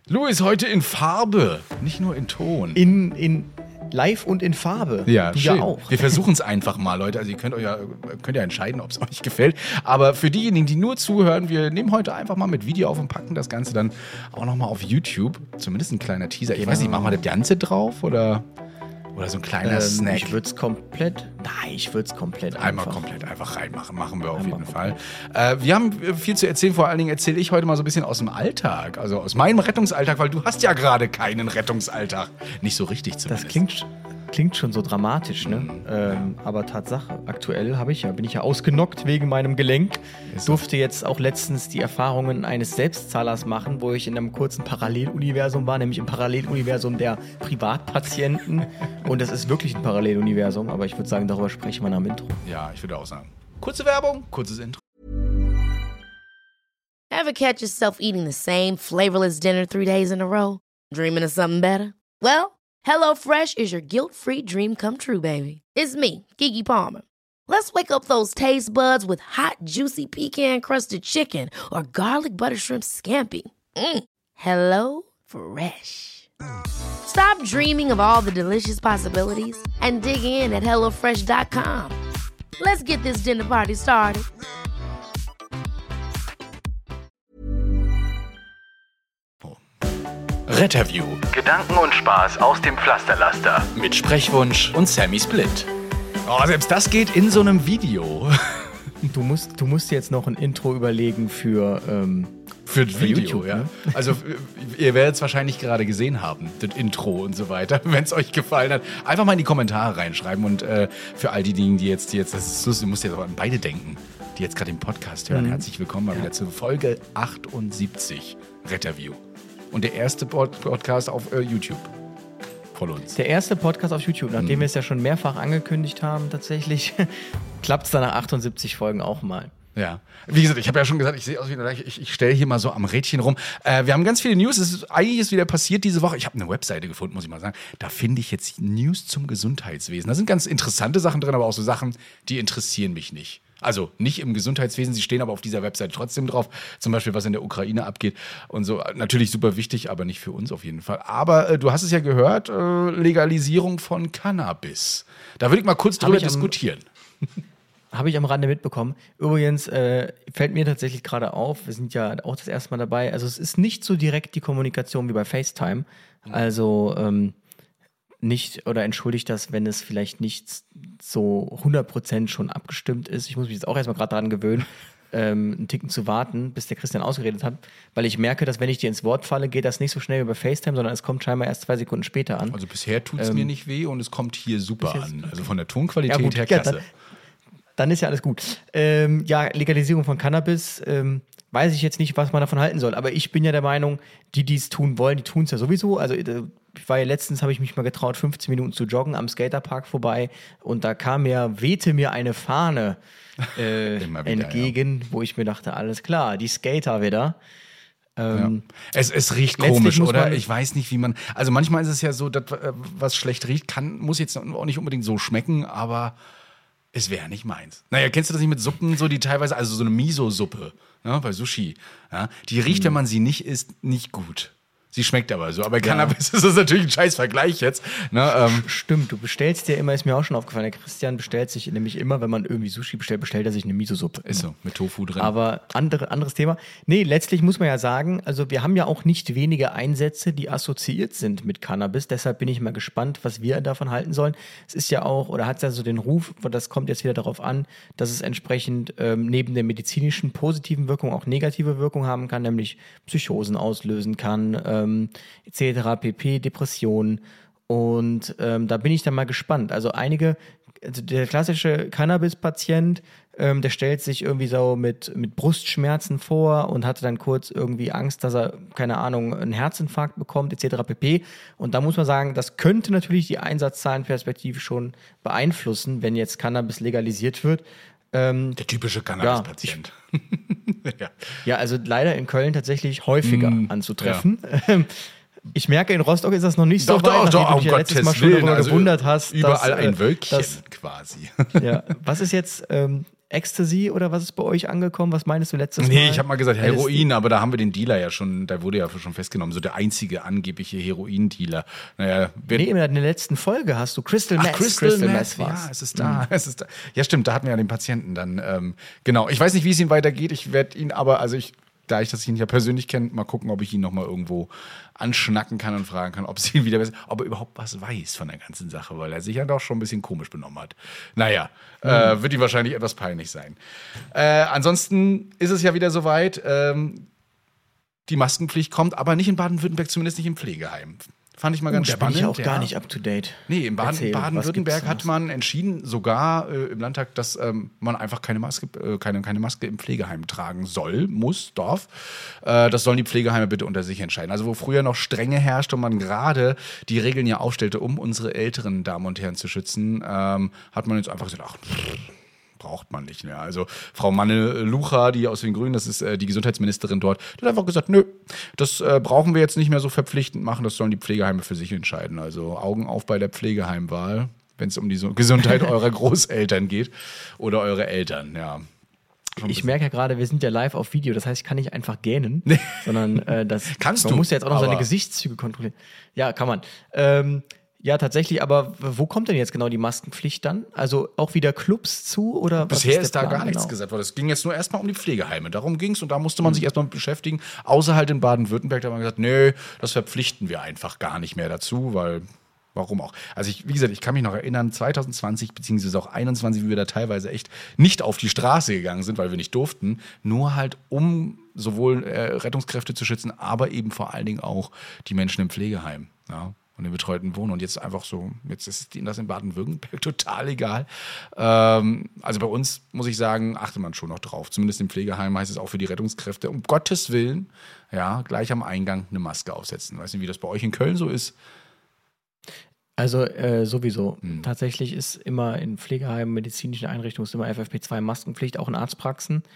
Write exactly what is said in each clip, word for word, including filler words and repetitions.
Louis, heute in Farbe, nicht nur in Ton. In, in live und in Farbe. Ja, du schön. ja auch. Wir versuchen es einfach mal, Leute. Also ihr könnt, euch ja, könnt ja entscheiden, ob es euch gefällt. Aber für diejenigen, die nur zuhören, wir nehmen heute einfach mal mit Video auf und packen das Ganze dann auch nochmal auf YouTube. Zumindest ein kleiner Teaser. Ich weiß nicht, machen wir das Ganze drauf oder, oder so ein kleiner ähm, Snack? Ich würde es komplett, nein, ich würde es komplett Einmal einfach. komplett einfach reinmachen, machen wir auf Einmal jeden Fall. Äh, wir haben viel zu erzählen, vor allen Dingen erzähle ich heute mal so ein bisschen aus dem Alltag, also aus meinem Rettungsalltag, weil du hast ja gerade keinen Rettungsalltag. Nicht so richtig zumindest. Das klingt, klingt schon so dramatisch, ne? Mhm. Ähm, aber Tatsache, aktuell habe ich ja, bin ich ja ausgenockt wegen meinem Gelenk. Ich durfte jetzt auch letztens die Erfahrungen eines Selbstzahlers machen, wo ich in einem kurzen Paralleluniversum war, nämlich im Paralleluniversum der Privatpatienten. Und das ist wirklich ein Paralleluniversum, aber ich würde sagen, darüber sprechen wir nach dem Intro. Ja, ich würde auch sagen. Kurze Werbung, kurzes Intro. Ever catch yourself eating the same flavorless dinner three days in a row? Dreaming of something better? Well, HelloFresh is your guilt-free dream come true, baby. It's me, Keke Palmer. Let's wake up those taste buds with hot, juicy pecan-crusted chicken or garlic butter shrimp scampi. Mm. Hello Fresh. Stop dreaming of all the delicious possibilities and dig in at hello fresh dot com. Let's get this dinner party started. Retterview. Gedanken und Spaß aus dem Pflasterlaster. Mit Sprechwunsch und Sammy Split. Oh, selbst das geht in so einem Video. Du musst, du musst jetzt noch ein Intro überlegen für, ähm, für, für Video, YouTube, ja. Ne? Also ihr werdet es wahrscheinlich gerade gesehen haben, das Intro und so weiter, wenn es euch gefallen hat. Einfach mal in die Kommentare reinschreiben und äh, für all diejenigen, die jetzt, die jetzt, das ist lustig, du musst jetzt aber an beide denken, die jetzt gerade den Podcast hören. Mhm. Herzlich willkommen mal wieder zur Folge achtundsiebzig Retterview. Und der erste Podcast auf äh, YouTube von uns. Der erste Podcast auf YouTube, nachdem mhm. wir es ja schon mehrfach angekündigt haben, tatsächlich, klappt es dann nach achtundsiebzig Folgen auch mal. Ja, wie gesagt, ich habe ja schon gesagt, ich sehe aus wie eine Leiche, ich, ich stelle hier mal so am Rädchen rum. Äh, wir haben ganz viele News, es ist einiges wieder passiert diese Woche. Ich habe eine Webseite gefunden, muss ich mal sagen. Da finde ich jetzt News zum Gesundheitswesen. Da sind ganz interessante Sachen drin, aber auch so Sachen, die interessieren mich nicht. Also nicht im Gesundheitswesen, sie stehen aber auf dieser Website trotzdem drauf. Zum Beispiel, was in der Ukraine abgeht und so. Natürlich super wichtig, aber nicht für uns auf jeden Fall. Aber äh, du hast es ja gehört, äh, Legalisierung von Cannabis. Da würde ich mal kurz drüber diskutieren. Habe ich am Rande mitbekommen. Übrigens äh, fällt mir tatsächlich gerade auf, wir sind ja auch das erste Mal dabei, also es ist nicht so direkt die Kommunikation wie bei FaceTime. Also ähm, nicht, oder entschuldigt das, wenn es vielleicht nicht so hundert Prozent schon abgestimmt ist. Ich muss mich jetzt auch erstmal gerade daran gewöhnen, ähm, einen Ticken zu warten, bis der Christian ausgeredet hat, weil ich merke, dass wenn ich dir ins Wort falle, geht das nicht so schnell über FaceTime, sondern es kommt scheinbar erst zwei Sekunden später an. Also bisher tut es ähm, mir nicht weh und es kommt hier super an. Okay. Also von der Tonqualität ja, gut, her klasse. Ja, dann, dann ist ja alles gut. Ähm, ja, Legalisierung von Cannabis, ähm, weiß ich jetzt nicht, was man davon halten soll. Aber ich bin ja der Meinung, die, die es tun wollen, die tun es ja sowieso. Also ich war ja letztens, habe ich mich mal getraut, fünfzehn Minuten zu joggen am Skaterpark vorbei. Und da kam mir, wehte mir eine Fahne äh, wieder, entgegen, ja. Wo ich mir dachte, alles klar, die Skater wieder. Ähm, ja. es, es riecht komisch, oder? Ich weiß nicht, wie man. Also manchmal ist es ja so, dass, was schlecht riecht, kann, muss jetzt auch nicht unbedingt so schmecken, aber es wäre nicht meins. Naja, kennst du das nicht mit Suppen, so die teilweise, also so eine Miso-Suppe, ja, bei Sushi, ja, die riecht, mhm. wenn man sie nicht isst, nicht gut. Sie schmeckt aber so. Aber Cannabis ja. ist das natürlich ein scheiß Vergleich jetzt. Ne, ähm. Stimmt, du bestellst dir immer, ist mir auch schon aufgefallen, der Christian bestellt sich nämlich immer, wenn man irgendwie Sushi bestellt, bestellt er sich eine Miso-Suppe. Ist so, mit Tofu drin. Aber andere, anderes Thema. Nee, letztlich muss man ja sagen, also wir haben ja auch nicht wenige Einsätze, die assoziiert sind mit Cannabis. Deshalb bin ich mal gespannt, was wir davon halten sollen. Es ist ja auch, oder hat es ja so den Ruf, das kommt jetzt wieder darauf an, dass es entsprechend ähm, neben der medizinischen positiven Wirkung auch negative Wirkung haben kann, nämlich Psychosen auslösen kann, ähm, et cetera pp, Depressionen. Und ähm, da bin ich dann mal gespannt. Also einige, also der klassische Cannabis-Patient, ähm, der stellt sich irgendwie so mit, mit Brustschmerzen vor und hatte dann kurz irgendwie Angst, dass er, keine Ahnung, einen Herzinfarkt bekommt, et cetera pp. Und da muss man sagen, das könnte natürlich die Einsatzzahlenperspektive schon beeinflussen, wenn jetzt Cannabis legalisiert wird. Ähm, Der typische Cannabis-Patient. Ja, ja. ja, also leider in Köln tatsächlich häufiger mm, anzutreffen. Ja. Ich merke, in Rostock ist das noch nicht doch, so weit, doch, nachdem doch, du dich ja letztes Mal schon darüber also gewundert hast. Überall dass, ein Wölkchen dass, quasi. Ja, was ist jetzt ähm, Ecstasy oder was ist bei euch angekommen? Was meinst du letztes Mal? Nee, ich habe mal gesagt Heroin, L S D. aber da haben wir den Dealer ja schon, da wurde ja schon festgenommen, so der einzige angebliche Heroin-Dealer. Naja, wer, Nee, in der letzten Folge hast du Crystal Meth. Ach, Crystal, Meth, Meth war's. ja, es ist da, es ist da. Ja, stimmt, da hatten wir ja den Patienten dann. Ähm, genau, ich weiß nicht, wie es ihm weitergeht, ich werde ihn aber, also ich, da ich das ihn ja persönlich kenne, mal gucken, ob ich ihn nochmal irgendwo anschnacken kann und fragen kann, ob sie ihn wieder besser, ob er überhaupt was weiß von der ganzen Sache, weil er sich ja doch schon ein bisschen komisch benommen hat. Naja, mhm. äh, wird ihm wahrscheinlich etwas peinlich sein. Äh, ansonsten ist es ja wieder soweit, ähm, die Maskenpflicht kommt, aber nicht in Baden-Württemberg, zumindest nicht im Pflegeheim. Fand ich mal ganz da spannend. bin ich auch ja. gar nicht up to date. Nee, in Baden- Erzähl, Baden-Württemberg was gibt's hat man entschieden, sogar äh, im Landtag, dass ähm, man einfach keine Maske, äh, keine, keine Maske im Pflegeheim tragen soll, muss, darf. Äh, das sollen die Pflegeheime bitte unter sich entscheiden. Also wo früher noch Strenge herrschte und man gerade die Regeln ja aufstellte, um unsere älteren Damen und Herren zu schützen, ähm, hat man jetzt einfach gesagt, ach, pff, braucht man nicht mehr. Also Frau Manne-Lucha, die aus den Grünen, das ist äh, die Gesundheitsministerin dort, die hat einfach gesagt, nö, das äh, brauchen wir jetzt nicht mehr so verpflichtend machen, das sollen die Pflegeheime für sich entscheiden. Also Augen auf bei der Pflegeheimwahl, wenn es um die so Gesundheit eurer Großeltern geht oder eure Eltern, ja. Ich merke ja gerade, wir sind ja live auf Video, das heißt, ich kann nicht einfach gähnen, sondern äh, das Kannst man du, muss ja jetzt auch noch seine aber- Gesichtszüge kontrollieren. Ja, kann man. Ähm, ja, tatsächlich, aber wo kommt denn jetzt genau die Maskenpflicht dann? Also auch wieder Clubs zu oder was Bisher ist, ist der da Plan gar nichts genau? gesagt worden. Es ging jetzt nur erstmal um die Pflegeheime. Darum ging es und da musste man sich erstmal mit beschäftigen. Außer halt in Baden-Württemberg, da haben wir gesagt, nö, das verpflichten wir einfach gar nicht mehr dazu, weil warum auch? Also ich, wie gesagt, ich kann mich noch erinnern, zwanzig zwanzig beziehungsweise auch einundzwanzig, wie wir da teilweise echt nicht auf die Straße gegangen sind, weil wir nicht durften, nur halt um sowohl äh, Rettungskräfte zu schützen, aber eben vor allen Dingen auch die Menschen im Pflegeheim, ja, und in betreuten Wohnen. Und jetzt einfach so, jetzt ist ihnen das in Baden-Württemberg total egal. Ähm, also bei uns, muss ich sagen, achtet man schon noch drauf. Zumindest im Pflegeheim heißt es auch für die Rettungskräfte, um Gottes Willen, ja, gleich am Eingang eine Maske aufsetzen. Weiß nicht, wie das bei euch in Köln so ist. Also äh, sowieso. Hm. Tatsächlich ist immer in Pflegeheimen, medizinischen Einrichtungen ist immer F F P zwei Maskenpflicht, auch in Arztpraxen.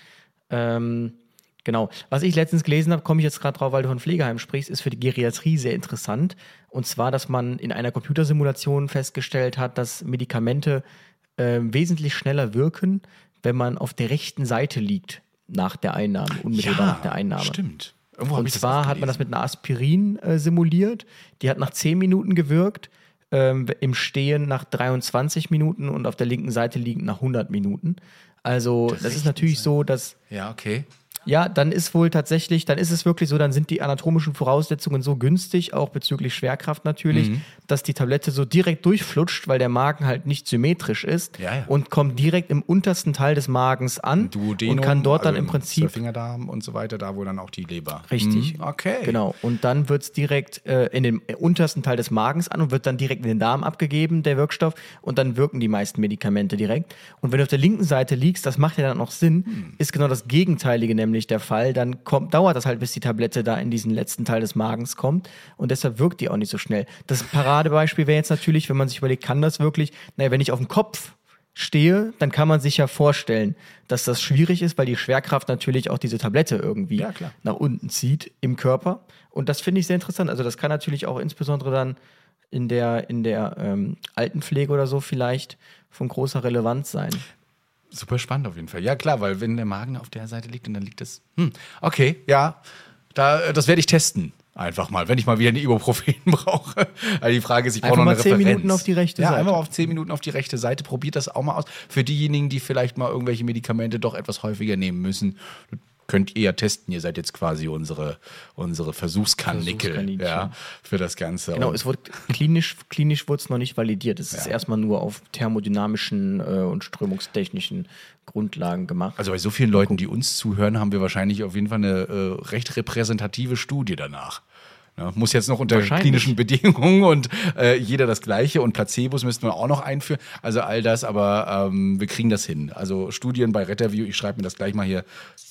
Ähm, genau. Was ich letztens gelesen habe, komme ich jetzt gerade drauf, weil du von Pflegeheimen sprichst, ist für die Geriatrie sehr interessant. Und zwar, dass man in einer Computersimulation festgestellt hat, dass Medikamente äh, wesentlich schneller wirken, wenn man auf der rechten Seite liegt nach der Einnahme, unmittelbar nach der Einnahme. Stimmt. Irgendwo hab Und ich das zwar auch hat man das gelesen. mit einer Aspirin äh, simuliert. Die hat nach zehn Minuten gewirkt, ähm, im Stehen nach dreiundzwanzig Minuten und auf der linken Seite liegend nach hundert Minuten. Also das ist natürlich so, dass, Ja, okay. ja, dann ist wohl tatsächlich, dann ist es wirklich so, dann sind die anatomischen Voraussetzungen so günstig, auch bezüglich Schwerkraft natürlich, Mhm. dass die Tablette so direkt durchflutscht, weil der Magen halt nicht symmetrisch ist Ja, ja. und kommt direkt im untersten Teil des Magens an Duodenum, und kann dort dann also im Prinzip Fingerdarm und so weiter, da wo dann auch die Leber. Richtig. Hm, okay. Genau. Und dann wird es direkt äh, in den untersten Teil des Magens an und wird dann direkt in den Darm abgegeben, der Wirkstoff. Und dann wirken die meisten Medikamente direkt. Und wenn du auf der linken Seite liegst, das macht ja dann auch Sinn, Hm. ist genau das Gegenteilige nämlich der Fall. Dann kommt, dauert das halt, bis die Tablette da in diesen letzten Teil des Magens kommt. Und deshalb wirkt die auch nicht so schnell. Das Paradebeispiel wäre jetzt natürlich, wenn man sich überlegt, kann das wirklich? Naja, wenn ich auf dem Kopf stehe, dann kann man sich ja vorstellen, dass das schwierig ist, weil die Schwerkraft natürlich auch diese Tablette irgendwie Ja, klar. nach unten zieht im Körper. Und das finde ich sehr interessant. Also das kann natürlich auch insbesondere dann in der, in der ähm, Altenpflege oder so vielleicht von großer Relevanz sein. Super spannend auf jeden Fall. Ja, klar, weil wenn der Magen auf der Seite liegt und dann liegt es. Hm, okay, ja. Da, das werde ich testen. Einfach mal, wenn ich mal wieder eine Ibuprofen brauche. Also die Frage ist, ich brauche Einfach noch eine mal zehn Referenz. Minuten auf die rechte ja, Seite. einfach mal auf zehn Minuten auf die rechte Seite. Probiert das auch mal aus. Für diejenigen, die vielleicht mal irgendwelche Medikamente doch etwas häufiger nehmen müssen, könnt ihr ja testen. Ihr seid jetzt quasi unsere, unsere Versuchskanickel, Versuchskaninchen. ja, für das Ganze. Genau, Und- es wurde klinisch, klinisch wurde es noch nicht validiert. Es ist Ja. erstmal nur auf thermodynamischen äh, und strömungstechnischen Grundlagen gemacht. Also bei so vielen Leuten, die uns zuhören, haben wir wahrscheinlich auf jeden Fall eine äh, recht repräsentative Studie danach. Ja, muss jetzt noch unter Wahrscheinlich. klinischen Bedingungen und äh, jeder das Gleiche und Placebos müssten wir auch noch einführen. Also all das, aber ähm, wir kriegen das hin. Also Studien bei Retterview, ich schreibe mir das gleich mal hier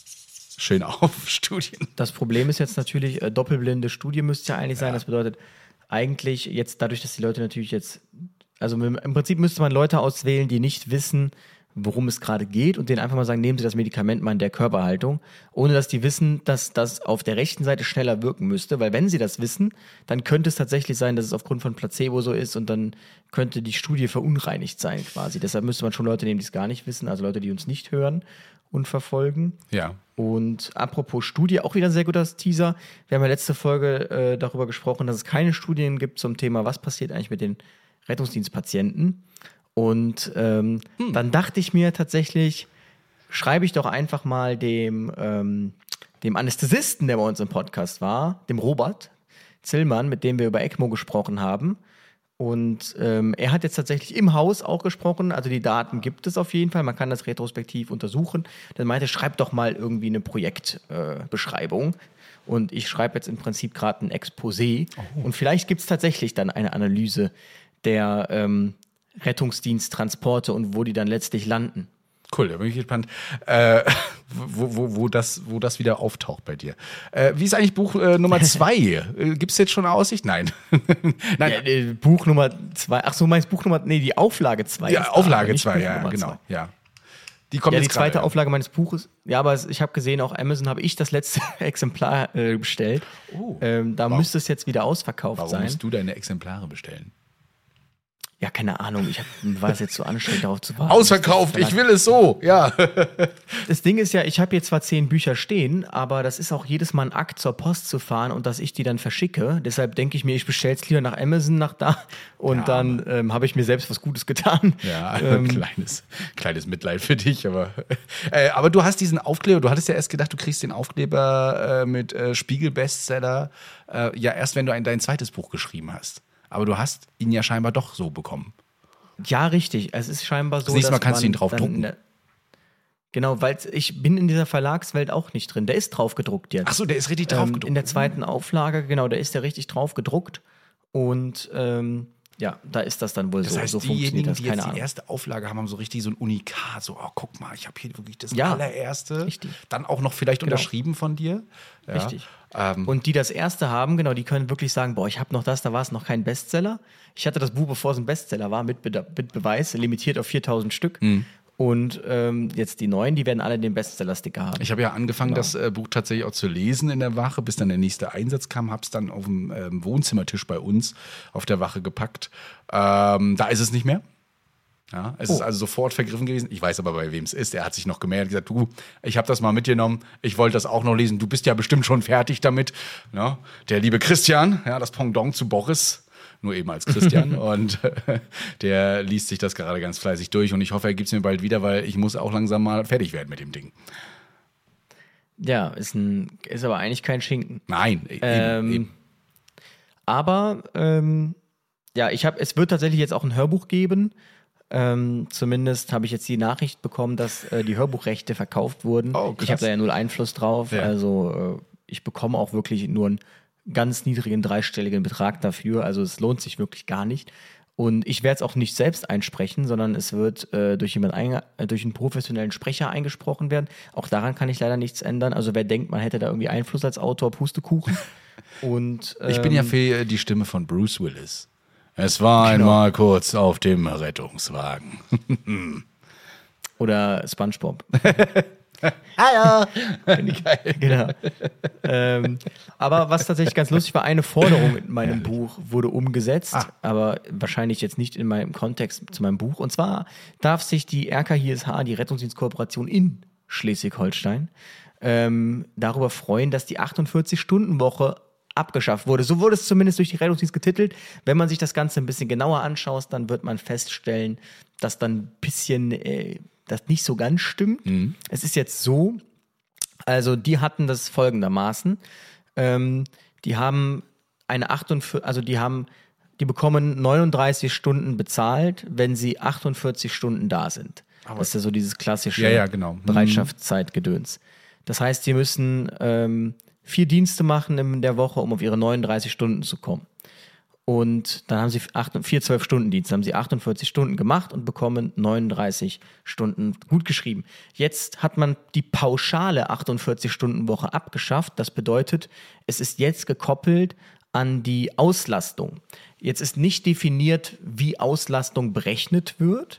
schön auf, Studien. Das Problem ist jetzt natürlich, äh, doppelblinde Studie müsste ja eigentlich sein. Ja. Das bedeutet eigentlich jetzt dadurch, dass die Leute natürlich jetzt, also im im Prinzip müsste man Leute auswählen, die nicht wissen, worum es gerade geht und denen einfach mal sagen, nehmen Sie das Medikament mal in der Körperhaltung, ohne dass die wissen, dass das auf der rechten Seite schneller wirken müsste, weil wenn sie das wissen, dann könnte es tatsächlich sein, dass es aufgrund von Placebo so ist und dann könnte die Studie verunreinigt sein quasi. Deshalb müsste man schon Leute nehmen, die es gar nicht wissen, also Leute, die uns nicht hören und verfolgen. Ja. Und apropos Studie, auch wieder ein sehr guter Teaser. Wir haben ja letzte Folge äh, darüber gesprochen, dass es keine Studien gibt zum Thema, was passiert eigentlich mit den Rettungsdienstpatienten. Und ähm, hm. dann dachte ich mir tatsächlich, schreibe ich doch einfach mal dem, ähm, dem Anästhesisten, der bei uns im Podcast war, dem Robert Zillmann, mit dem wir über ECMO gesprochen haben. Und ähm, er hat jetzt tatsächlich im Haus auch gesprochen, also die Daten gibt es auf jeden Fall, man kann das retrospektiv untersuchen. Dann meinte, schreib doch mal irgendwie eine Projektbeschreibung. Äh, und ich schreibe jetzt im Prinzip gerade ein Exposé. Oh. Und vielleicht gibt es tatsächlich dann eine Analyse der ähm, Rettungsdiensttransporte und wo die dann letztlich landen. Cool, da bin ich gespannt, äh, wo, wo, wo, das, wo das wieder auftaucht bei dir. Äh, wie ist eigentlich Buch äh, Nummer zwei? äh, Gibt es jetzt schon eine Aussicht? Nein. Nein. Ja, äh, Buch Nummer zwei. Ach so, meinst Buch Nummer, nee, die Auflage zwei. Ja, Auflage zwei, ja, genau. Zwei. Ja. Die kommt ja, jetzt die zweite grade, Auflage meines Buches. Ja, aber ich habe gesehen, auch Amazon habe ich das letzte Exemplar äh, bestellt. Oh, ähm, da warum? müsste es jetzt wieder ausverkauft warum sein. Warum musst du deine Exemplare bestellen? Ja, keine Ahnung, ich hab, war es jetzt so anstrengend, darauf zu warten. Ausverkauft, ich will es so, ja. Das Ding ist ja, ich habe jetzt zwar zehn Bücher stehen, aber das ist auch jedes Mal ein Akt, zur Post zu fahren und dass ich die dann verschicke. Deshalb denke ich mir, ich bestelle es lieber nach Amazon, nach da und ja, dann ähm, habe ich mir selbst was Gutes getan. Ja, ähm, kleines, kleines Mitleid für dich, aber äh, aber du hast diesen Aufkleber, du hattest ja erst gedacht, du kriegst den Aufkleber äh, mit äh, Spiegel-Bestseller äh, ja erst, wenn du ein, dein zweites Buch geschrieben hast. Aber du hast ihn ja scheinbar doch so bekommen. Ja, richtig. Es ist scheinbar so, das nächste Mal dass kannst du ihn drauf dann drucken. Der, genau, weil ich bin in dieser Verlagswelt auch nicht drin. Der ist drauf gedruckt jetzt. Ach so, der ist richtig drauf gedruckt. Ähm, in der zweiten Auflage, genau, der ist der richtig drauf gedruckt. Und ähm, ja, da ist das dann wohl das so. Heißt, so diejenigen, das, die keine jetzt Ahnung. die erste Auflage haben, haben so richtig so ein Unikat. So, oh, guck mal, ich habe hier wirklich das ja, allererste. Richtig. Dann auch noch vielleicht genau. unterschrieben von dir. Ja. Richtig. Ähm. Und die das erste haben, genau, die können wirklich sagen, boah, ich habe noch das, da war es noch kein Bestseller. Ich hatte das Buch, bevor es ein Bestseller war, mit, Be- mit Beweis, limitiert auf viertausend Stück. Mhm. Und ähm, jetzt die neuen, die werden alle den Bestseller-Sticker haben. Ich habe ja angefangen, genau. das äh, Buch tatsächlich auch zu lesen in der Wache, bis dann der nächste Einsatz kam, habe es dann auf dem ähm, Wohnzimmertisch bei uns auf der Wache gepackt. Ähm, da ist es nicht mehr. Ja, es oh. ist also sofort vergriffen gewesen. Ich weiß aber, bei wem es ist. Er hat sich noch gemeldet und gesagt, du, ich habe das mal mitgenommen. Ich wollte das auch noch lesen. Du bist ja bestimmt schon fertig damit. Ja, der liebe Christian, ja, das Pendant zu Boris, nur eben als Christian. Und äh, der liest sich das gerade ganz fleißig durch. Und ich hoffe, er gibt es mir bald wieder, weil ich muss auch langsam mal fertig werden mit dem Ding. Ja, ist, ein, ist aber eigentlich kein Schinken. Nein, eben, ähm, eben. Aber ähm, ja, ich habe, es wird tatsächlich jetzt auch ein Hörbuch geben. Ähm, zumindest habe ich jetzt die Nachricht bekommen, dass äh, die Hörbuchrechte verkauft wurden. Oh, krass. Ich habe da ja null Einfluss drauf. Ja. Also äh, ich bekomme auch wirklich nur einen ganz niedrigen dreistelligen Betrag dafür. Also es lohnt sich wirklich gar nicht. Und ich werde es auch nicht selbst einsprechen, sondern es wird äh, durch jemand einge- äh, durch einen professionellen Sprecher eingesprochen werden. Auch daran kann ich leider nichts ändern. Also wer denkt, man hätte da irgendwie Einfluss als Autor, Pustekuchen. Und ähm, ich bin ja für die Stimme von Bruce Willis. Es war genau. einmal kurz auf dem Rettungswagen. Oder SpongeBob. Hallo! Genau. ähm, aber was tatsächlich ganz lustig war, eine Forderung in meinem Buch wurde umgesetzt, ah. aber wahrscheinlich jetzt nicht in meinem Kontext zu meinem Buch. Und zwar darf sich die R K I S H, die Rettungsdienstkooperation in Schleswig-Holstein, ähm, darüber freuen, dass die achtundvierzig-Stunden-Woche abgeschafft wurde. So wurde es zumindest durch die Rettungsdienst getitelt. Wenn man sich das Ganze ein bisschen genauer anschaut, dann wird man feststellen, dass dann ein bisschen äh, das nicht so ganz stimmt. Mhm. Es ist jetzt so, also die hatten das folgendermaßen, ähm, die haben eine achtundvierzig, also die haben, die bekommen neununddreißig Stunden bezahlt, wenn sie achtundvierzig Stunden da sind. Aber das ist ja so dieses klassische ja, ja, genau. Bereitschaftszeitgedöns. Das heißt, sie müssen ähm, vier Dienste machen in der Woche, um auf ihre neununddreißig Stunden zu kommen. Und dann haben sie vier zwölf-Stunden-Dienste, haben sie achtundvierzig Stunden gemacht und bekommen neununddreißig Stunden gut geschrieben. Jetzt hat man die pauschale achtundvierzig-Stunden-Woche abgeschafft. Das bedeutet, es ist jetzt gekoppelt an die Auslastung. Jetzt ist nicht definiert, wie Auslastung berechnet wird,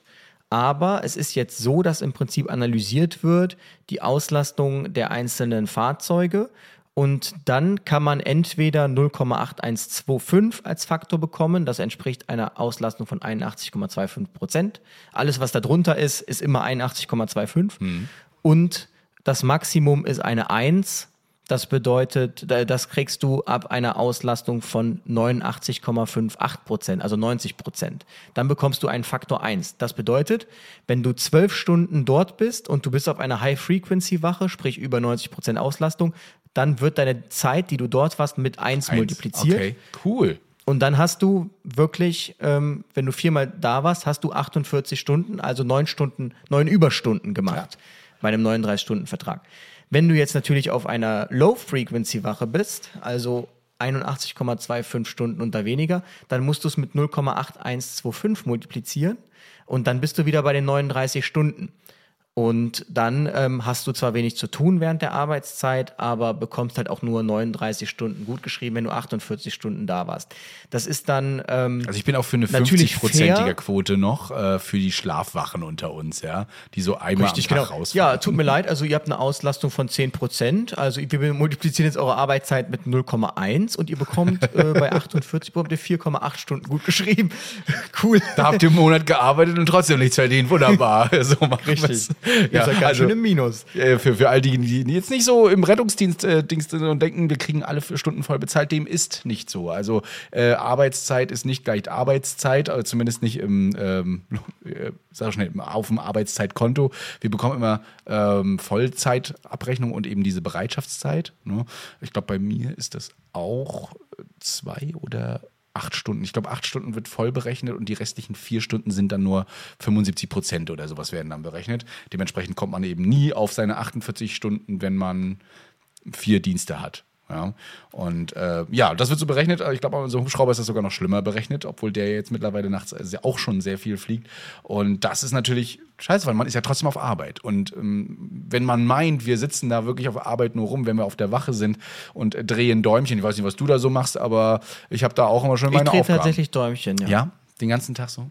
Aber es ist jetzt so, dass im Prinzip analysiert wird die Auslastung der einzelnen Fahrzeuge. Und dann kann man entweder null Komma acht eins zwei fünf als Faktor bekommen. Das entspricht einer Auslastung von einundachtzig Komma fünfundzwanzig Prozent. Alles, was da drunter ist, ist immer einundachtzig Komma fünfundzwanzig. Mhm. Und das Maximum ist eine eins. Das bedeutet, das kriegst du ab einer Auslastung von neunundachtzig Komma achtundfünfzig Prozent, also neunzig Prozent. Dann bekommst du einen Faktor eins. Das bedeutet, wenn du zwölf Stunden dort bist und du bist auf einer High-Frequency-Wache, sprich über neunzig Prozent Auslastung, dann wird deine Zeit, die du dort warst, mit eins multipliziert. Okay, cool. Und dann hast du wirklich, ähm, wenn du viermal da warst, hast du achtundvierzig Stunden, also neun Stunden, neun Überstunden gemacht ja. bei einem neununddreißig-Stunden-Vertrag. Wenn du jetzt natürlich auf einer Low-Frequency-Wache bist, also einundachtzig Komma fünfundzwanzig Stunden und da weniger, dann musst du es mit null Komma acht eins zwei fünf multiplizieren und dann bist du wieder bei den neununddreißig Stunden. Und dann ähm, hast du zwar wenig zu tun während der Arbeitszeit, aber bekommst halt auch nur neununddreißig Stunden gutgeschrieben, wenn du achtundvierzig Stunden da warst. Das ist dann ähm, Also ich bin auch für eine fünfzig-prozentige Quote noch äh, für die Schlafwachen unter uns, ja, die so einmal Richtig, am Tag genau. rausfahren. Ja, tut mir leid, also ihr habt eine Auslastung von zehn Prozent, also wir multiplizieren jetzt eure Arbeitszeit mit null Komma eins und ihr bekommt äh, bei achtundvierzig bekommt ihr vier Komma acht Stunden gutgeschrieben. Cool. Da habt ihr einen Monat gearbeitet und trotzdem nichts verdient. Wunderbar. So machen Richtig. wir's. Ihr Ja, seid ganz also, schön im Minus. Äh, für, für all diejenigen, die jetzt nicht so im Rettungsdienst äh, Dings sind und denken, wir kriegen alle Stunden voll bezahlt, dem ist nicht so. Also äh, Arbeitszeit ist nicht gleich Arbeitszeit, also zumindest nicht im, ähm, äh, sag schnell, auf dem Arbeitszeitkonto. Wir bekommen immer ähm, Vollzeitabrechnung und eben diese Bereitschaftszeit. Ne? Ich glaube, bei mir ist das auch zwei oder acht Stunden. Ich glaube, acht Stunden wird voll berechnet und die restlichen vier Stunden sind dann nur fünfundsiebzig Prozent oder sowas werden dann berechnet. Dementsprechend kommt man eben nie auf seine achtundvierzig Stunden, wenn man vier Dienste hat. Ja, und äh, ja, das wird so berechnet. Ich glaube, bei unserem Hubschrauber ist das sogar noch schlimmer berechnet, obwohl der jetzt mittlerweile nachts auch schon sehr viel fliegt. Und das ist natürlich scheiße, weil man ist ja trotzdem auf Arbeit. Und ähm, wenn man meint, wir sitzen da wirklich auf Arbeit nur rum, wenn wir auf der Wache sind und äh, drehen Däumchen. Ich weiß nicht, was du da so machst, aber ich habe da auch immer schon meine Ich drehe Aufgaben. tatsächlich Däumchen, ja. Ja, den ganzen Tag so.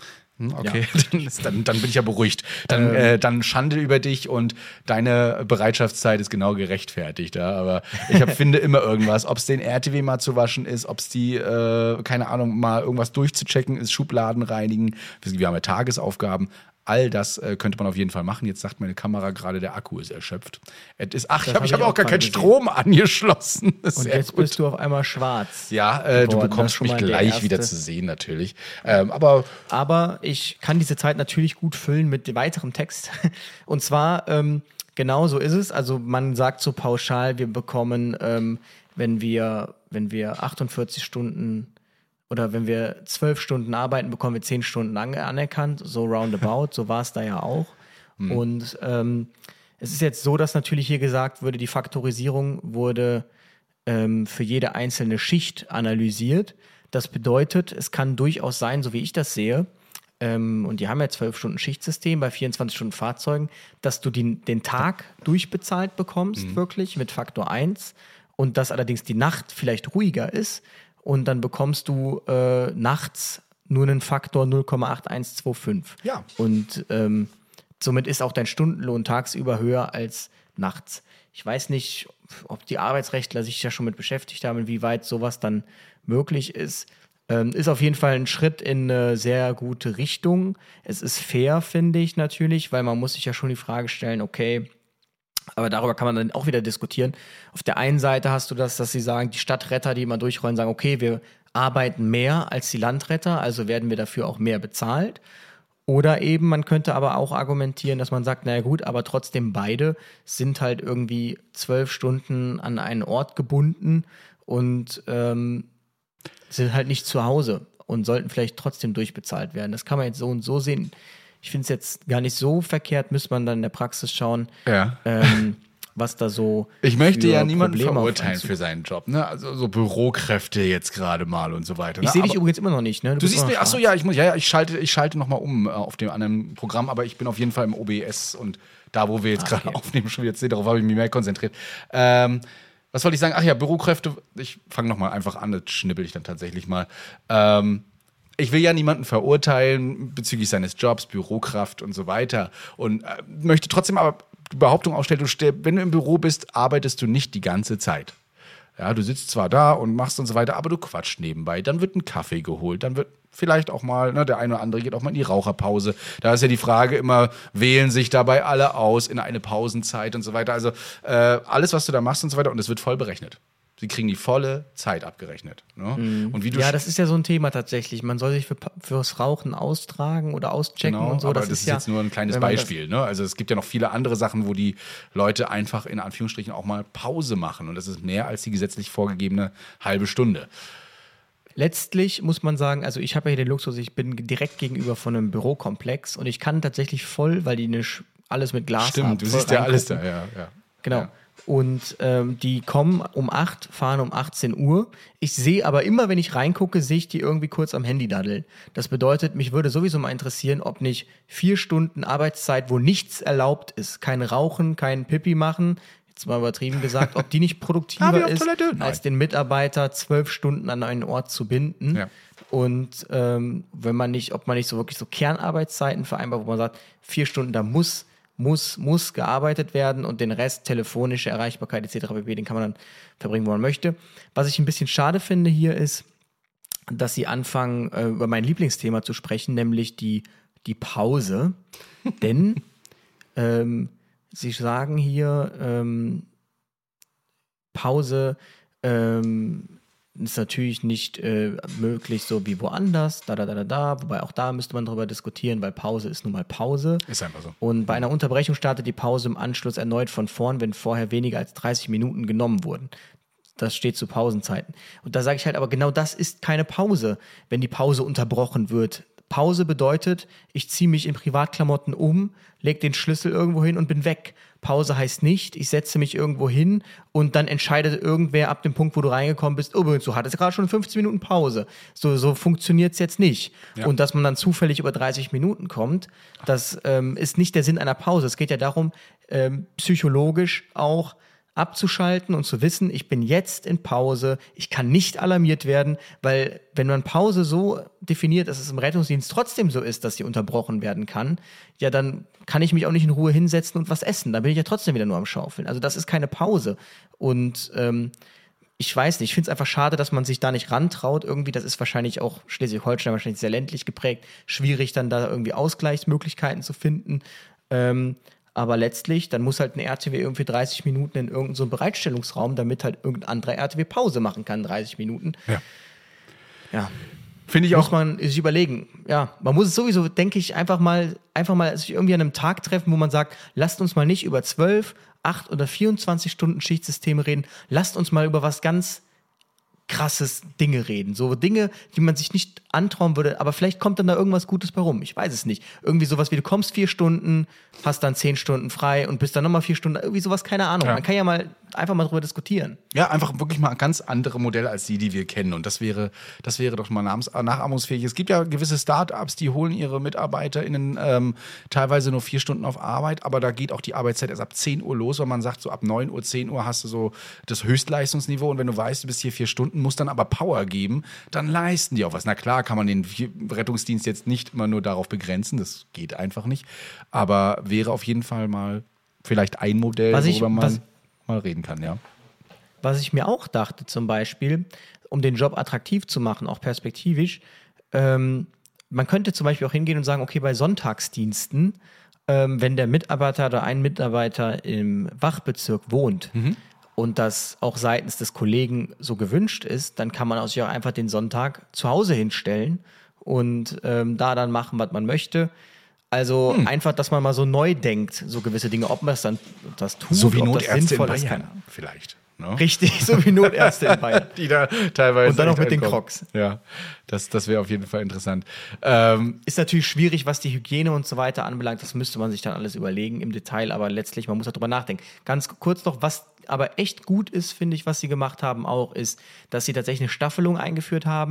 Okay, Ja. dann, ist, dann, dann bin ich ja beruhigt. Dann, Ähm. äh, dann Schande über dich und deine Bereitschaftszeit ist genau gerechtfertigt. Ja? Aber ich hab, finde immer irgendwas, ob es den R T W mal zu waschen ist, ob es die, äh, keine Ahnung, mal irgendwas durchzuchecken ist, Schubladen reinigen. Wir haben ja Tagesaufgaben. All das äh, könnte man auf jeden Fall machen. Jetzt sagt meine Kamera gerade, der Akku ist erschöpft. Es ist, ach, ich habe hab ich hab ich auch auch gar keinen gerade Strom angeschlossen. Und Sehr jetzt gut. bist du auf einmal schwarz. Ja, äh, du geworden. Das bekommst ist schon mich mal der gleich erste. wieder zu sehen, natürlich. Ähm, aber Aber ich kann diese Zeit natürlich gut füllen mit weiterem Text. Und zwar, ähm, genau so ist es. Also man sagt so pauschal, wir bekommen, ähm, wenn wir, wenn wir achtundvierzig Stunden oder wenn wir zwölf Stunden arbeiten, bekommen wir zehn Stunden an anerkannt. So roundabout, so war es da ja auch. Mhm. Und ähm, es ist jetzt so, dass natürlich hier gesagt wurde, die Faktorisierung wurde ähm, für jede einzelne Schicht analysiert. Das bedeutet, es kann durchaus sein, so wie ich das sehe, ähm, und die haben ja zwölf Stunden Schichtsystem bei vierundzwanzig Stunden Fahrzeugen, dass du die, den Tag durchbezahlt bekommst, mhm. wirklich mit Faktor eins, und dass allerdings die Nacht vielleicht ruhiger ist und dann bekommst du äh, nachts nur einen Faktor null Komma acht eins zwei fünf. Ja. Und ähm, somit ist auch dein Stundenlohn tagsüber höher als nachts. Ich weiß nicht, ob die Arbeitsrechtler sich ja schon mit beschäftigt haben, inwieweit sowas dann möglich ist. Ähm, ist auf jeden Fall ein Schritt in eine sehr gute Richtung. Es ist fair, finde ich natürlich, weil man muss sich ja schon die Frage stellen, okay, aber darüber kann man dann auch wieder diskutieren. Auf der einen Seite hast du das, dass sie sagen, die Stadtretter, die immer durchrollen, sagen, okay, wir arbeiten mehr als die Landretter, also werden wir dafür auch mehr bezahlt. Oder eben, man könnte aber auch argumentieren, dass man sagt, naja gut, aber trotzdem beide sind halt irgendwie zwölf Stunden an einen Ort gebunden und ähm, sind halt nicht zu Hause und sollten vielleicht trotzdem durchbezahlt werden. Das kann man jetzt so und so sehen. Ich finde es jetzt gar nicht so verkehrt, müsste man dann in der Praxis schauen, ja. ähm, was da so. Ich möchte für ja niemanden Probleme auf verurteilen einen für seinen Job, ne? Also so Bürokräfte jetzt gerade mal und so weiter. Ne? Ich sehe dich Aber übrigens immer noch nicht, ne? du bist siehst immer mich, noch ach so, schwarz. ja, ich muss, ja, ja, ich schalte, ich schalte nochmal um äh, auf dem anderen Programm, aber ich bin auf jeden Fall im O B S und da, wo wir jetzt Ah, gerade okay. aufnehmen, schon wieder, darauf habe ich mich mehr konzentriert. Ähm, was wollte ich sagen? Ach ja, Bürokräfte, ich fange nochmal einfach an, das schnippel ich dann tatsächlich mal. Ähm, ich will ja niemanden verurteilen bezüglich seines Jobs, Bürokraft und so weiter. Und äh, möchte trotzdem aber die Behauptung aufstellen, du stell, wenn du im Büro bist, arbeitest du nicht die ganze Zeit. Ja, du sitzt zwar da und machst und so weiter, aber du quatscht nebenbei. Dann wird ein Kaffee geholt, dann wird vielleicht auch mal, ne, der eine oder andere geht auch mal in die Raucherpause. Da ist ja die Frage immer, wählen sich dabei alle aus in eine Pausenzeit und so weiter. Also äh, alles, was du da machst und so weiter, und es wird voll berechnet. Sie kriegen die volle Zeit abgerechnet. Ne? Mhm. Und wie du ja, sch- das ist ja so ein Thema tatsächlich. Man soll sich für, fürs Rauchen austragen oder auschecken Genau, und so. aber Das, das ist ist ja, jetzt nur ein kleines wenn man Beispiel. Ne? Also es gibt ja noch viele andere Sachen, wo die Leute einfach in Anführungsstrichen auch mal Pause machen. Und das ist mehr als die gesetzlich vorgegebene halbe Stunde. Letztlich muss man sagen, also ich habe ja hier den Luxus, ich bin direkt gegenüber von einem Bürokomplex und ich kann tatsächlich voll, weil die eine, Sch- alles mit Glas haben. Stimmt, du voll siehst ja alles reingucken. da. Ja, ja. Genau. Ja. Und ähm, die kommen um acht, fahren um achtzehn Uhr. Ich sehe aber immer, wenn ich reingucke, sehe ich die irgendwie kurz am Handy daddeln. Das bedeutet, mich würde sowieso mal interessieren, ob nicht vier Stunden Arbeitszeit, wo nichts erlaubt ist, kein Rauchen, kein Pipi machen, jetzt mal übertrieben gesagt, ob die nicht Ah, wie produktiver auf ist, Toilette? Nein. als den Mitarbeiter zwölf Stunden an einen Ort zu binden. Ja. Und ähm, wenn man nicht, ob man nicht so wirklich so Kernarbeitszeiten vereinbart, wo man sagt, vier Stunden, da muss muss, muss gearbeitet werden und den Rest, telefonische Erreichbarkeit et cetera pp., den kann man dann verbringen, wo man möchte. Was ich ein bisschen schade finde hier ist, dass sie anfangen, äh, über mein Lieblingsthema zu sprechen, nämlich die, die Pause. Denn ähm, sie sagen hier, ähm, Pause ähm, ist natürlich nicht äh, möglich so wie woanders, da, da, da, da, da, wobei auch da müsste man drüber diskutieren, weil Pause ist nun mal Pause. Ist einfach so. Und bei einer Unterbrechung startet die Pause im Anschluss erneut von vorn, wenn vorher weniger als dreißig Minuten genommen wurden. Das steht zu Pausenzeiten. Und da sage ich halt, aber genau das ist keine Pause, wenn die Pause unterbrochen wird. Pause bedeutet, ich ziehe mich in Privatklamotten um, lege den Schlüssel irgendwo hin und bin weg. Pause heißt nicht, ich setze mich irgendwo hin und dann entscheidet irgendwer ab dem Punkt, wo du reingekommen bist, oh, übrigens, du hattest gerade schon fünfzehn Minuten Pause. So, so funktioniert es jetzt nicht. Ja. Und dass man dann zufällig über dreißig Minuten kommt, das ähm, ist nicht der Sinn einer Pause. Es geht ja darum, ähm, psychologisch auch abzuschalten und zu wissen, ich bin jetzt in Pause, ich kann nicht alarmiert werden, weil wenn man Pause so definiert, dass es im Rettungsdienst trotzdem so ist, dass sie unterbrochen werden kann, ja, dann kann ich mich auch nicht in Ruhe hinsetzen und was essen. Da bin ich ja trotzdem wieder nur am Schaufeln. Also das ist keine Pause. Und ähm, ich weiß nicht, ich finde es einfach schade, dass man sich da nicht rantraut. Irgendwie, das ist wahrscheinlich auch Schleswig-Holstein wahrscheinlich sehr ländlich geprägt. Schwierig dann da irgendwie Ausgleichsmöglichkeiten zu finden. Ähm, Aber letztlich, dann muss halt ein R T W irgendwie dreißig Minuten in irgendeinen so einen Bereitstellungsraum, damit halt irgendein anderer R T W Pause machen kann, dreißig Minuten. Ja. Ja. Finde ich Muss auch. man sich überlegen. Ja, man muss es sowieso, denke ich, einfach mal, einfach mal sich irgendwie an einem Tag treffen, wo man sagt, lasst uns mal nicht über zwölf, acht oder vierundzwanzig Stunden Schichtsysteme reden. Lasst uns mal über was ganz krasses Dinge reden. So Dinge, die man sich nicht antrauen würde, aber vielleicht kommt dann da irgendwas Gutes bei rum. Ich weiß es nicht. Irgendwie sowas wie, du kommst vier Stunden, hast dann zehn Stunden frei und bist dann nochmal vier Stunden, irgendwie sowas, keine Ahnung. Ja. Man kann ja mal einfach mal drüber diskutieren. Ja, einfach wirklich mal ganz andere Modelle als die, die wir kennen. Und das wäre, das wäre doch mal nachahmungs- nachahmungsfähig. Es gibt ja gewisse Start-ups, die holen ihre MitarbeiterInnen ähm, teilweise nur vier Stunden auf Arbeit, aber da geht auch die Arbeitszeit erst ab zehn Uhr los, weil man sagt, so ab neun Uhr, zehn Uhr hast du so das Höchstleistungsniveau und wenn du weißt, du bist hier vier Stunden, musst dann aber Power geben, dann leisten die auch was. Na klar, kann man den Rettungsdienst jetzt nicht immer nur darauf begrenzen, das geht einfach nicht, aber wäre auf jeden Fall mal vielleicht ein Modell, Was ich- worüber man was- mal reden kann, ja. Was ich mir auch dachte zum Beispiel, um den Job attraktiv zu machen, auch perspektivisch, ähm, man könnte zum Beispiel auch hingehen und sagen, okay, bei Sonntagsdiensten, ähm, wenn der Mitarbeiter oder ein Mitarbeiter im Wachbezirk wohnt und das auch seitens des Kollegen so gewünscht ist, dann kann man sich auch einfach den Sonntag zu Hause hinstellen und ähm, da dann machen, was man möchte. Also einfach, dass man mal so neu denkt, so gewisse Dinge, ob man es dann das tut, So wie ob das Notärzte in sinnvoll ist, Bayern keine Ahnung. vielleicht. Ne? Richtig, so wie Notärzte in Bayern. Die da teilweise Und dann noch echt mit den entkommen. Crocs. Ja, das, das wäre auf jeden Fall interessant. Ähm, Ist natürlich schwierig, was die Hygiene und so weiter anbelangt. Das müsste man sich dann alles überlegen im Detail, aber letztlich, man muss darüber nachdenken. Ganz kurz noch, was aber echt gut ist, finde ich, was sie gemacht haben auch, ist, dass sie tatsächlich eine Staffelung eingeführt haben.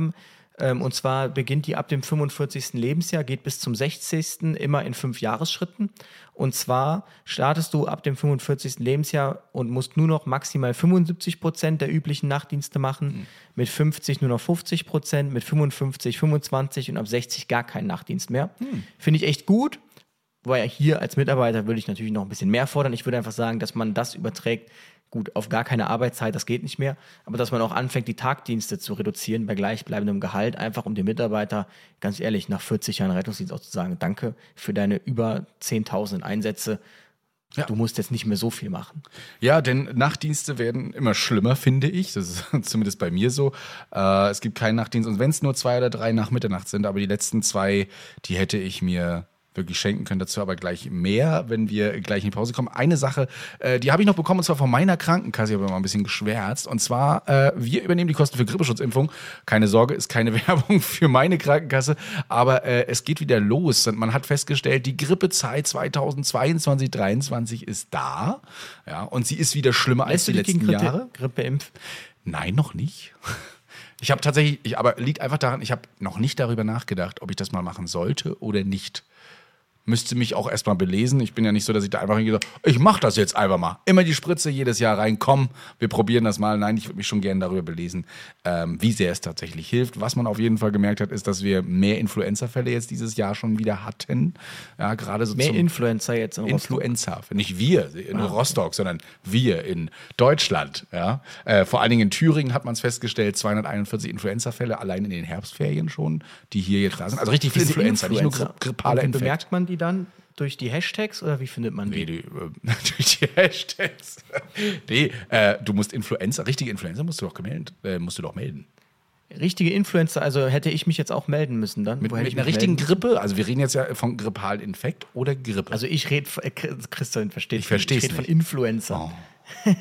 Ähm, und zwar beginnt die ab dem fünfundvierzigsten Lebensjahr, geht bis zum sechzigsten immer in fünf Jahresschritten. Und zwar startest du ab dem fünfundvierzigsten Lebensjahr und musst nur noch maximal fünfundsiebzig Prozent der üblichen Nachtdienste machen, mhm. mit fünfzig nur noch fünfzig Prozent, mit fünfundfünfzig fünfundzwanzig und ab sechzig gar keinen Nachtdienst mehr. Mhm. Finde ich echt gut. Weil hier als Mitarbeiter würde ich natürlich noch ein bisschen mehr fordern. Ich würde einfach sagen, dass man das überträgt, gut, auf gar keine Arbeitszeit, das geht nicht mehr, aber dass man auch anfängt, die Tagdienste zu reduzieren bei gleichbleibendem Gehalt, einfach um den Mitarbeiter, ganz ehrlich, nach vierzig Jahren Rettungsdienst auch zu sagen, danke für deine über zehntausend Einsätze. Ja. Du musst jetzt nicht mehr so viel machen. Ja, denn Nachtdienste werden immer schlimmer, finde ich. Das ist zumindest bei mir so. Äh, es gibt keinen Nachtdienst. Und wenn es nur zwei oder drei nach Mitternacht sind, aber die letzten zwei, die hätte ich mir wirklich schenken können. Dazu aber gleich mehr, wenn wir gleich in die Pause kommen. Eine Sache, äh, die habe ich noch bekommen, und zwar von meiner Krankenkasse. Ich habe mal ein bisschen geschwärzt. Und zwar, äh, wir übernehmen die Kosten für Grippeschutzimpfung. Keine Sorge, ist keine Werbung für meine Krankenkasse. Aber äh, es geht wieder los. Und man hat festgestellt, die Grippezeit zweitausendzweiundzwanzig dreiundzwanzig ist da. Ja, und sie ist wieder schlimmer als die letzten Grippe, Jahre. Grippe impfen? Nein, noch nicht. Ich habe tatsächlich, ich, aber liegt einfach daran, ich habe noch nicht darüber nachgedacht, ob ich das mal machen sollte oder nicht. Müsste mich auch erstmal belesen. Ich bin ja nicht so, dass ich da einfach hingehe, ich mache das jetzt einfach mal. Immer die Spritze jedes Jahr rein, komm, wir probieren das mal. Nein, ich würde mich schon gerne darüber belesen, ähm, wie sehr es tatsächlich hilft. Was man auf jeden Fall gemerkt hat, ist, dass wir mehr Influenza-Fälle jetzt dieses Jahr schon wieder hatten. Ja, gerade so mehr zum Influencer jetzt in Influenza, nicht wir in ah, Rostock, okay. sondern wir in Deutschland. Ja? Äh, vor allen Dingen in Thüringen hat man es festgestellt, zweihunderteinundvierzig Influenza-Fälle allein in den Herbstferien schon, die hier jetzt da sind. Also richtig viel Influenza, Influenza, nicht nur gri- grippale Infekte. Bemerkt man die dann durch die Hashtags oder wie findet man die? Nee, die, äh, durch die Hashtags. nee, äh, du musst Influenza, richtige Influenza musst du doch gemeldet, äh, musst du doch melden. Richtige Influenza, also hätte ich mich jetzt auch melden müssen dann. Mit, mit einer richtigen Grippe, also wir reden jetzt ja von grippalen Infekt oder Grippe. Also ich rede, äh, Christian versteht, ich verstehe ich rede von Influenza. Oh.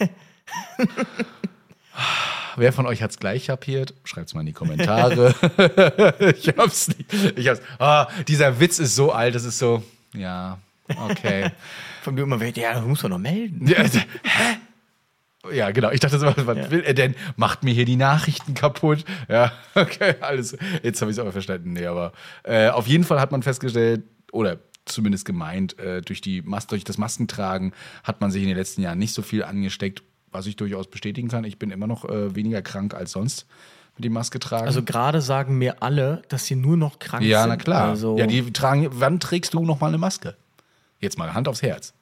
Wer von euch hat's gleich kapiert? Schreibt's mal in die Kommentare. ich hab's nicht. Ich hab's. Ah, dieser Witz ist so alt, das ist so, ja, okay. Von mir immer, ja, das muss man noch melden. Ja, hä? Ja, genau. Ich dachte so, was ja. will er denn? Macht mir hier die Nachrichten kaputt. Ja, okay, alles. Jetzt habe ich es aber verstanden. Nee, aber äh, auf jeden Fall hat man festgestellt, oder zumindest gemeint, äh, durch, die Mas- durch das Maskentragen hat man sich in den letzten Jahren nicht so viel angesteckt, was ich durchaus bestätigen kann. Ich bin immer noch äh, weniger krank als sonst mit die Maske tragen. Also gerade sagen mir alle, dass sie nur noch krank ja, sind. Ja, na klar. Also ja, die tragen, wann trägst du noch mal eine Maske? Jetzt mal Hand aufs Herz.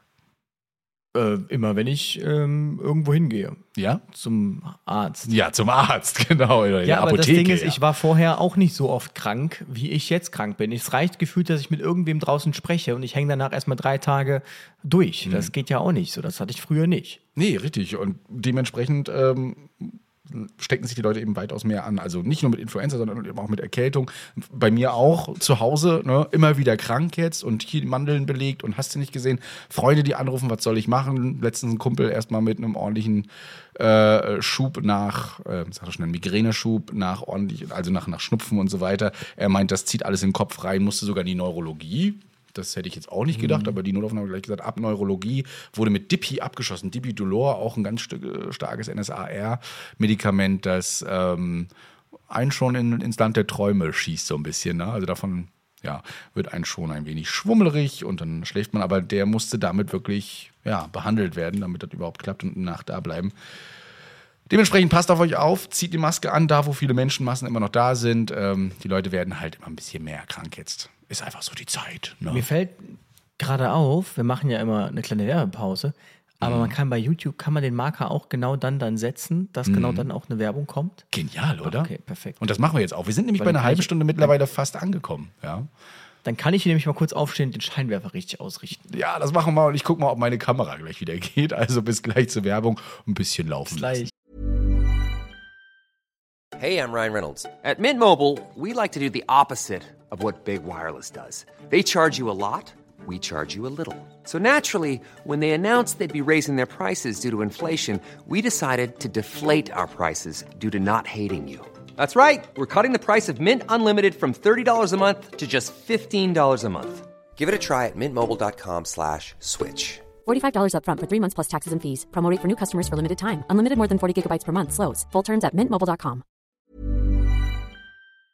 Äh, immer wenn ich ähm, irgendwo hingehe. Ja? Zum Arzt. Ja, zum Arzt, genau. Oder ja, aber Apotheke, das Ding ist, ja. ich war vorher auch nicht so oft krank, wie ich jetzt krank bin. Es reicht gefühlt, dass ich mit irgendwem draußen spreche und ich hänge danach erstmal drei Tage durch. Das hm. geht ja auch nicht so. Das hatte ich früher nicht. Nee, richtig. Und dementsprechend ähm, stecken sich die Leute eben weitaus mehr an. Also nicht nur mit Influenza, sondern eben auch mit Erkältung. Bei mir auch zu Hause, ne, immer wieder krank jetzt und hier die Mandeln belegt und hast du nicht gesehen. Freunde, die anrufen, was soll ich machen? Letztens ein Kumpel erstmal mit einem ordentlichen äh, Schub nach, äh, sag ich schon, einen Migräneschub nach ordentlich, also nach, nach Schnupfen und so weiter. Er meint, das zieht alles in den Kopf rein, musste sogar in die Neurologie. Das hätte ich jetzt auch nicht gedacht, mhm. aber die Notaufnahme hat gleich gesagt, ab Neurologie wurde mit Dipi abgeschossen. Dipidolor, auch ein ganz st- starkes N S A R-Medikament, das ähm, einen schon in, ins Land der Träume schießt so ein bisschen. Ne? Also davon ja, wird einen schon ein wenig schwummelig und dann schläft man. Aber der musste damit wirklich ja, behandelt werden, damit das überhaupt klappt und eine Nacht da bleiben. Dementsprechend passt auf euch auf, zieht die Maske an, da wo viele Menschenmassen immer noch da sind. Ähm, die Leute werden halt immer ein bisschen mehr krank jetzt. Ist einfach so die Zeit. Ne? Mir fällt gerade auf, wir machen ja immer eine kleine Werbepause, aber mhm. man kann bei YouTube, kann man den Marker auch genau dann dann setzen, dass mhm. genau dann auch eine Werbung kommt. Genial, oder? Okay, perfekt. Und das machen wir jetzt auch. Wir sind nämlich Weil bei einer halben Stunde mittlerweile fast angekommen. Ja. Dann kann ich hier nämlich mal kurz aufstehen und den Scheinwerfer richtig ausrichten. Ja, das machen wir und ich gucke mal, ob meine Kamera gleich wieder geht. Also bis gleich zur Werbung ein bisschen laufen bis gleich. Lassen. Hey, I'm Ryan Reynolds. At Mint Mobile, we like to do the opposite of what Big Wireless does. They charge you a lot, we charge you a little. So naturally, when they announced they'd be raising their prices due to inflation, we decided to deflate our prices due to not hating you. That's right. We're cutting the price of Mint Unlimited from thirty dollars a month to just fifteen dollars a month. Give it a try at mintmobile.com slash switch. forty-five dollars up front for three months plus taxes and fees. Promo rate for new customers for limited time. Unlimited more than forty gigabytes per month slows. Full terms at mint mobile dot com.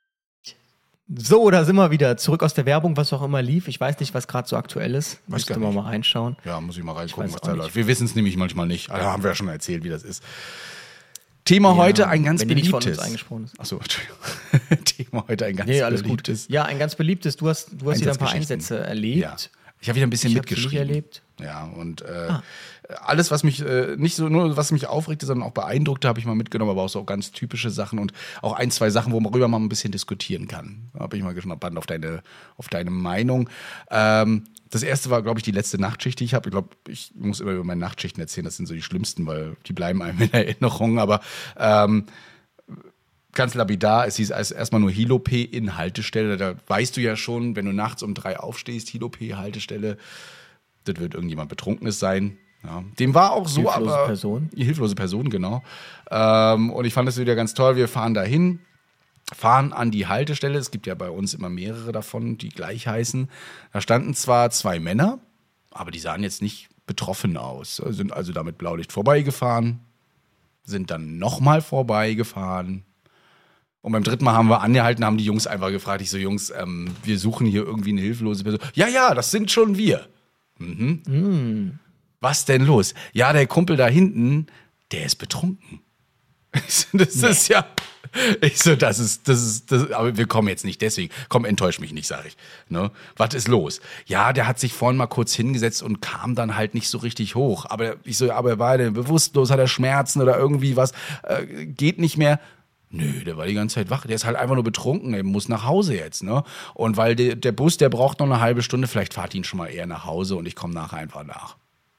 So, da sind wir wieder. Zurück aus der Werbung, was auch immer lief. Ich weiß nicht, was gerade so aktuell ist. Weiß Müsste gar man nicht. mal reinschauen. Ja, muss ich mal reingucken, Ich weiß was auch da nicht. läuft. Wir wissen es nämlich manchmal nicht. Also haben wir ja schon erzählt, wie das ist. Thema Ja, heute ein ganz wenn du nicht von beliebtes. uns eingesprochen ist. Achso, Entschuldigung. Thema heute ein ganz Nee, alles gut. beliebtes. Ja, ein ganz beliebtes. Du hast, du hast wieder ein paar Einsatzgeschichten. Einsätze erlebt. Ja. Ich habe wieder ein bisschen Ich hab sie nicht mitgeschrieben. erlebt. Ja, und äh, alles, was mich äh, nicht so nur was mich aufregte, sondern auch beeindruckte, habe ich mal mitgenommen, aber auch so ganz typische Sachen und auch ein, zwei Sachen, worüber man ein bisschen diskutieren kann. Da bin ich mal gespannt auf deine, auf deine Meinung. Ähm, das erste war, glaube ich, die letzte Nachtschicht, die ich habe. Ich glaube, ich muss immer über meine Nachtschichten erzählen, das sind so die schlimmsten, weil die bleiben einem in Erinnerung, aber ähm, ganz lapidar, es hieß erstmal nur Hilo-P in Haltestelle. Da weißt du ja schon, wenn du nachts um drei aufstehst, Hilo-P, Haltestelle, das wird irgendjemand Betrunkenes sein. Ja. Dem war auch so, Hilflose aber... Person. Hilflose Person, genau. Ähm, und ich fand das wieder ganz toll. Wir fahren dahin, fahren an die Haltestelle. Es gibt ja bei uns immer mehrere davon, die gleich heißen. Da standen zwar zwei Männer, aber die sahen jetzt nicht betroffen aus. Sind also da mit Blaulicht vorbeigefahren, sind dann nochmal vorbeigefahren. Und beim dritten Mal haben wir angehalten, haben die Jungs einfach gefragt. Ich so, Jungs, ähm, wir suchen hier irgendwie eine hilflose Person. Ja, ja, das sind schon wir. Mhm. Mm. Was denn los? Ja, der Kumpel da hinten, der ist betrunken. Ich so, das nee. ist ja... Ich so, das ist, das ist, das, aber wir kommen jetzt nicht deswegen. Komm, enttäusch mich nicht, sag ich. Ne? Was ist los? Ja, der hat sich vorhin mal kurz hingesetzt und kam dann halt nicht so richtig hoch. Aber ich so, aber er war denn bewusstlos, hat er Schmerzen oder irgendwie was, äh, geht nicht mehr. Nö, der war die ganze Zeit wach. Der ist halt einfach nur betrunken, er muss nach Hause jetzt, ne? Und weil der, der Bus, der braucht noch eine halbe Stunde, vielleicht fahrt ihn schon mal eher nach Hause und ich komme nachher einfach nach.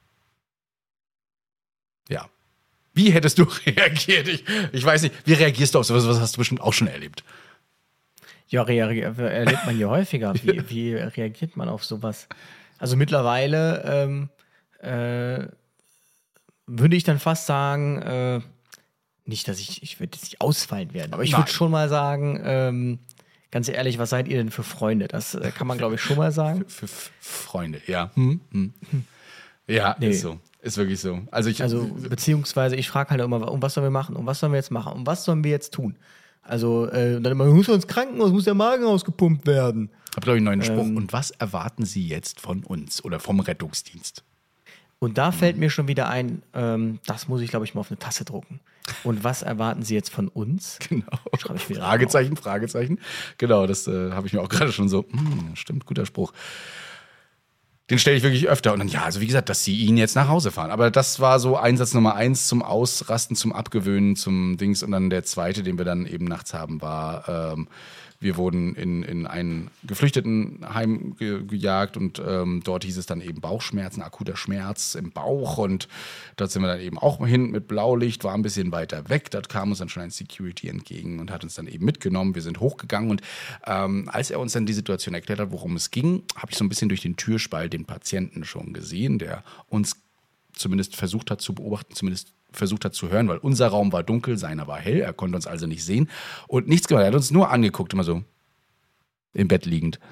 Ja. Wie hättest du reagiert? Ich, ich weiß nicht, wie reagierst du auf sowas? Was hast du bestimmt auch schon erlebt? Ja, rea- erlebt man hier häufiger. Wie, wie reagiert man auf sowas? Also mittlerweile ähm, äh, würde ich dann fast sagen, äh, nicht, dass ich, ich würde jetzt nicht ausfallen werden, aber ich würde schon mal sagen, ähm, ganz ehrlich, was seid ihr denn für Freunde? Das äh, kann man, glaube ich, schon mal sagen. Für, für Freunde, ja. Hm, hm. Ja, nee. ist so. Ist wirklich so. Also, ich, also beziehungsweise ich frage halt immer, um was sollen wir machen? Um was sollen wir jetzt machen? Um was sollen wir jetzt tun? Also äh, dann immer, muss ins Krankenhaus, muss der Magen ausgepumpt werden. Ich habe, glaube ich, einen neuen Spruch. Ähm, Und was erwarten Sie jetzt von uns oder vom Rettungsdienst? Und da fällt mir schon wieder ein, ähm, das muss ich, glaube ich, mal auf eine Tasse drucken. Und was erwarten Sie jetzt von uns? Genau. Schreibe ich wieder Fragezeichen, Fragezeichen. Genau, das äh, habe ich mir auch gerade schon so, hm, stimmt, guter Spruch. Den stelle ich wirklich öfter. Und dann, ja, also wie gesagt, dass sie ihn jetzt nach Hause fahren. Aber das war so Einsatz Nummer eins zum Ausrasten, zum Abgewöhnen, zum Dings. Und dann der zweite, den wir dann eben nachts haben, war, ähm, wir wurden in, in ein Geflüchtetenheim ge- gejagt und ähm, dort hieß es dann eben Bauchschmerzen, akuter Schmerz im Bauch. Und dort sind wir dann eben auch hin mit Blaulicht, war ein bisschen weiter weg. Dort kam uns dann schon ein Security entgegen und hat uns dann eben mitgenommen. Wir sind hochgegangen und ähm, als er uns dann die Situation erklärt hat, worum es ging, habe ich so ein bisschen durch den Türspalt den Patienten schon gesehen, der uns zumindest versucht hat zu beobachten, zumindest versucht hat zu hören, weil unser Raum war dunkel, seiner war hell, er konnte uns also nicht sehen und nichts gemacht. Er hat uns nur angeguckt, immer so im Bett liegend.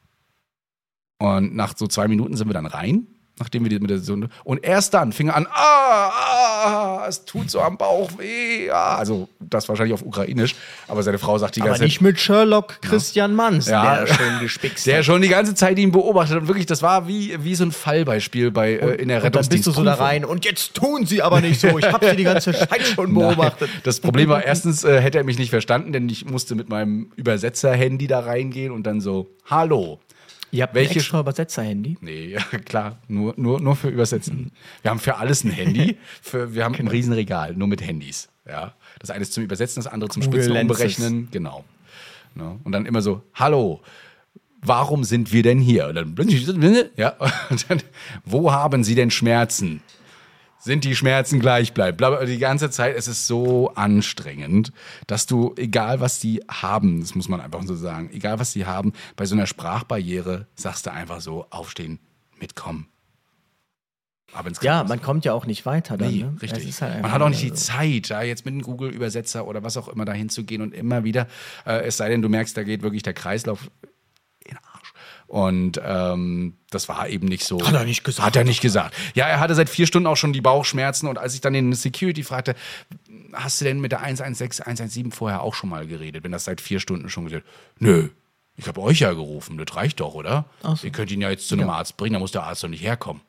Und nach so zwei Minuten sind wir dann rein, nachdem wir die mit der Sonde, und erst dann fing er an, ah, ah, es tut so am Bauch weh, ah. Also das wahrscheinlich auf Ukrainisch, aber seine Frau sagt die ganze aber Zeit, nicht mit Sherlock Christian Manns, Ja. der schon gespickst der hat. schon die ganze Zeit ihn beobachtet und wirklich, das war wie, wie so ein Fallbeispiel bei äh, in der Und dann bist du so da Rettungsdienstprüfung. rein und jetzt tun sie aber nicht so. Ich habe sie die ganze Zeit schon beobachtet. Nein. Das Problem war, erstens äh, hätte er mich nicht verstanden, denn ich musste mit meinem Übersetzer-Handy da reingehen und dann so, hallo. Ihr habt Welche- ein extra Übersetzer-Handy? Nee, ja, klar, nur, nur, nur für Übersetzen. Wir haben für alles ein Handy, für, wir haben ein Riesenregal, nur mit Handys. Ja. Das eine ist zum Übersetzen, das andere zum Google Spitzen Lenses. umberechnen. Genau. Ne? Und dann immer so, hallo, warum sind wir denn hier? Und dann, ja, und dann, wo haben Sie denn Schmerzen? Sind die Schmerzen gleich bleiben? Die ganze Zeit, es ist so anstrengend, dass du, egal was die haben, das muss man einfach so sagen, egal was die haben, bei so einer Sprachbarriere sagst du einfach so, aufstehen, mitkommen. Aber ins Ja, Krankenhaus. man kommt ja auch nicht weiter dann. Nee, ne? richtig. Es ist halt Man einfach hat auch nicht die so. Zeit, ja, jetzt mit einem Google-Übersetzer oder was auch immer dahin zu gehen und immer wieder, äh, es sei denn, du merkst, da geht wirklich der Kreislauf in den Arsch. Und ähm, das war eben nicht so. Hat er nicht gesagt. Hat er nicht gesagt. Ja, er hatte seit vier Stunden auch schon die Bauchschmerzen und als ich dann den Security fragte, hast du denn mit der eins eins sechs, eins eins sieben vorher auch schon mal geredet, wenn das seit vier Stunden schon gesagt? Nö. Ich habe euch ja gerufen, das reicht doch, oder? Ach so. Ihr könnt ihn ja jetzt zu einem Ja. Arzt bringen, da muss der Arzt doch nicht herkommen.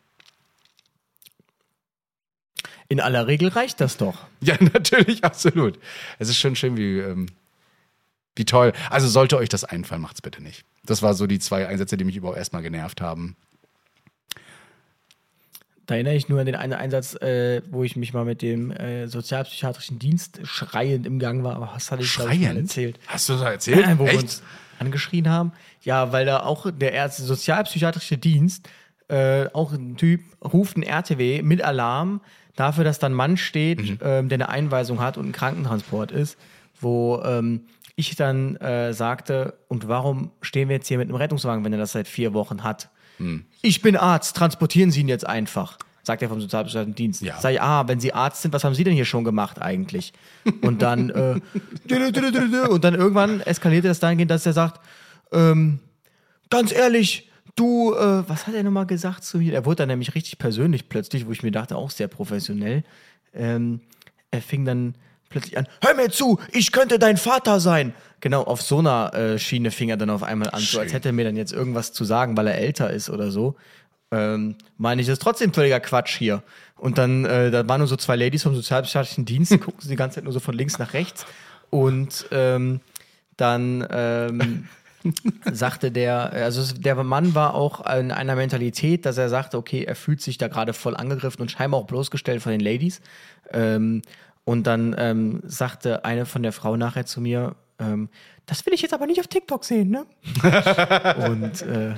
In aller Regel reicht das doch. Ja, natürlich, absolut. Es ist schon schön, wie, ähm, wie toll. Also sollte euch das einfallen, macht's bitte nicht. Das war so die zwei Einsätze, die mich überhaupt erstmal genervt haben. Da erinnere ich nur an den einen Einsatz, äh, wo ich mich mal mit dem äh, sozialpsychiatrischen Dienst schreiend im Gang war. Aber was hatte ich, glaub ich, mal Schreiend? erzählt? Hast du das erzählt? Wo wir Echt? uns angeschrien haben. Ja, weil da auch der Ärzte, sozialpsychiatrische Dienst, äh, auch ein Typ, ruft ein R T W mit Alarm dafür, dass da ein Mann steht, Mhm. ähm, der eine Einweisung hat und ein Krankentransport ist, wo ähm, ich dann äh, sagte, und warum stehen wir jetzt hier mit einem Rettungswagen, wenn er das seit vier Wochen hat? Hm. Ich bin Arzt, transportieren Sie ihn jetzt einfach, sagt er vom sozialpsychiatrischen Dienst. Ja. Sag ich, ah, wenn Sie Arzt sind, was haben Sie denn hier schon gemacht eigentlich? Und dann, äh, und dann irgendwann eskalierte das dahingehend, dass er sagt, ähm, ganz ehrlich, du, äh, was hat er nochmal gesagt zu mir? Er wurde dann nämlich richtig persönlich plötzlich, wo ich mir dachte, auch sehr professionell. Ähm, er fing dann plötzlich an, hör mir zu, ich könnte dein Vater sein. Genau, auf so einer äh, Schiene fing er dann auf einmal an, so als Schön. hätte er mir dann jetzt irgendwas zu sagen, weil er älter ist oder so. Ähm, meine ich, das ist trotzdem völliger Quatsch hier. Und dann, äh, da waren nur so zwei Ladies vom sozialpsychiatrischen Dienst, die gucken sie die ganze Zeit nur so von links nach rechts. Und ähm, dann ähm, sagte der, also es- der Mann war auch in einer Mentalität, dass er sagte, okay, er fühlt sich da gerade voll angegriffen und scheinbar auch bloßgestellt von den Ladies. Ähm, und dann ähm, sagte eine von der Frau nachher zu mir, ähm, das will ich jetzt aber nicht auf TikTok sehen, ne? Und äh,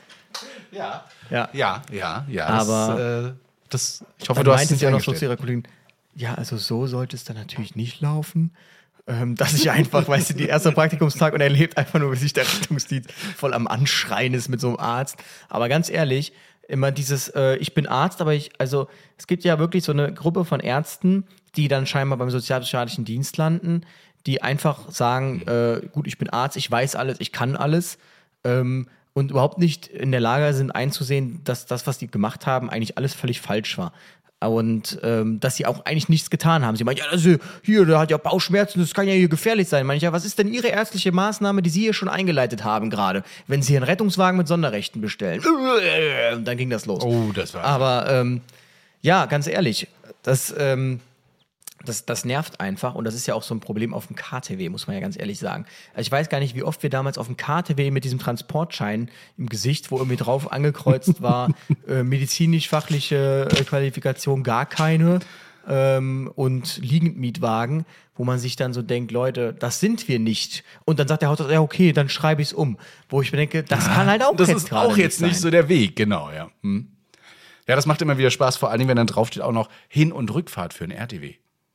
Ja. ja, Ja, ja, ja. Aber- das, äh, das, ich hoffe, dann du hast meinte es sie nicht auch noch so zu eingestellt. ihrer Kollegin, ja, also so sollte es dann natürlich nicht laufen. Ähm, dass ich einfach, weißt du, die erste Praktikumstag und er lebt einfach nur, wie sich der Rettungsdienst voll am Anschreien ist mit so einem Arzt. Aber ganz ehrlich, immer dieses, äh, ich bin Arzt, aber ich, also es gibt ja wirklich so eine Gruppe von Ärzten, die dann scheinbar beim sozialpsychiatrischen Dienst landen, die einfach sagen, äh, gut, ich bin Arzt, ich weiß alles, ich kann alles, ähm, und überhaupt nicht in der Lage sind einzusehen, dass das, was die gemacht haben, eigentlich alles völlig falsch war. Und ähm, dass sie auch eigentlich nichts getan haben. Sie meinen, ja, also hier, der hat ja Bauchschmerzen, das kann ja hier gefährlich sein. Meine ich, ja, was ist denn Ihre ärztliche Maßnahme, die Sie hier schon eingeleitet haben gerade, wenn Sie hier einen Rettungswagen mit Sonderrechten bestellen? Und dann ging das los. Oh, das war. Aber ähm, ja, ganz ehrlich, das, ähm, das, das nervt einfach und das ist ja auch so ein Problem auf dem K T W, muss man ja ganz ehrlich sagen. Also ich weiß gar nicht, wie oft wir damals auf dem K T W mit diesem Transportschein im Gesicht, wo irgendwie drauf angekreuzt war, äh, medizinisch-fachliche äh, Qualifikation gar keine ähm, und Liegendmietwagen, wo man sich dann so denkt, Leute, das sind wir nicht. Und dann sagt der Hausarzt, ja okay, dann schreibe ich es um. Wo ich mir denke, das kann halt auch das jetzt ist gerade auch jetzt nicht sein. so der Weg, genau, ja. Hm. Ja, das macht immer wieder Spaß, vor allen Dingen, wenn dann draufsteht auch noch Hin- und Rückfahrt für einen R T W.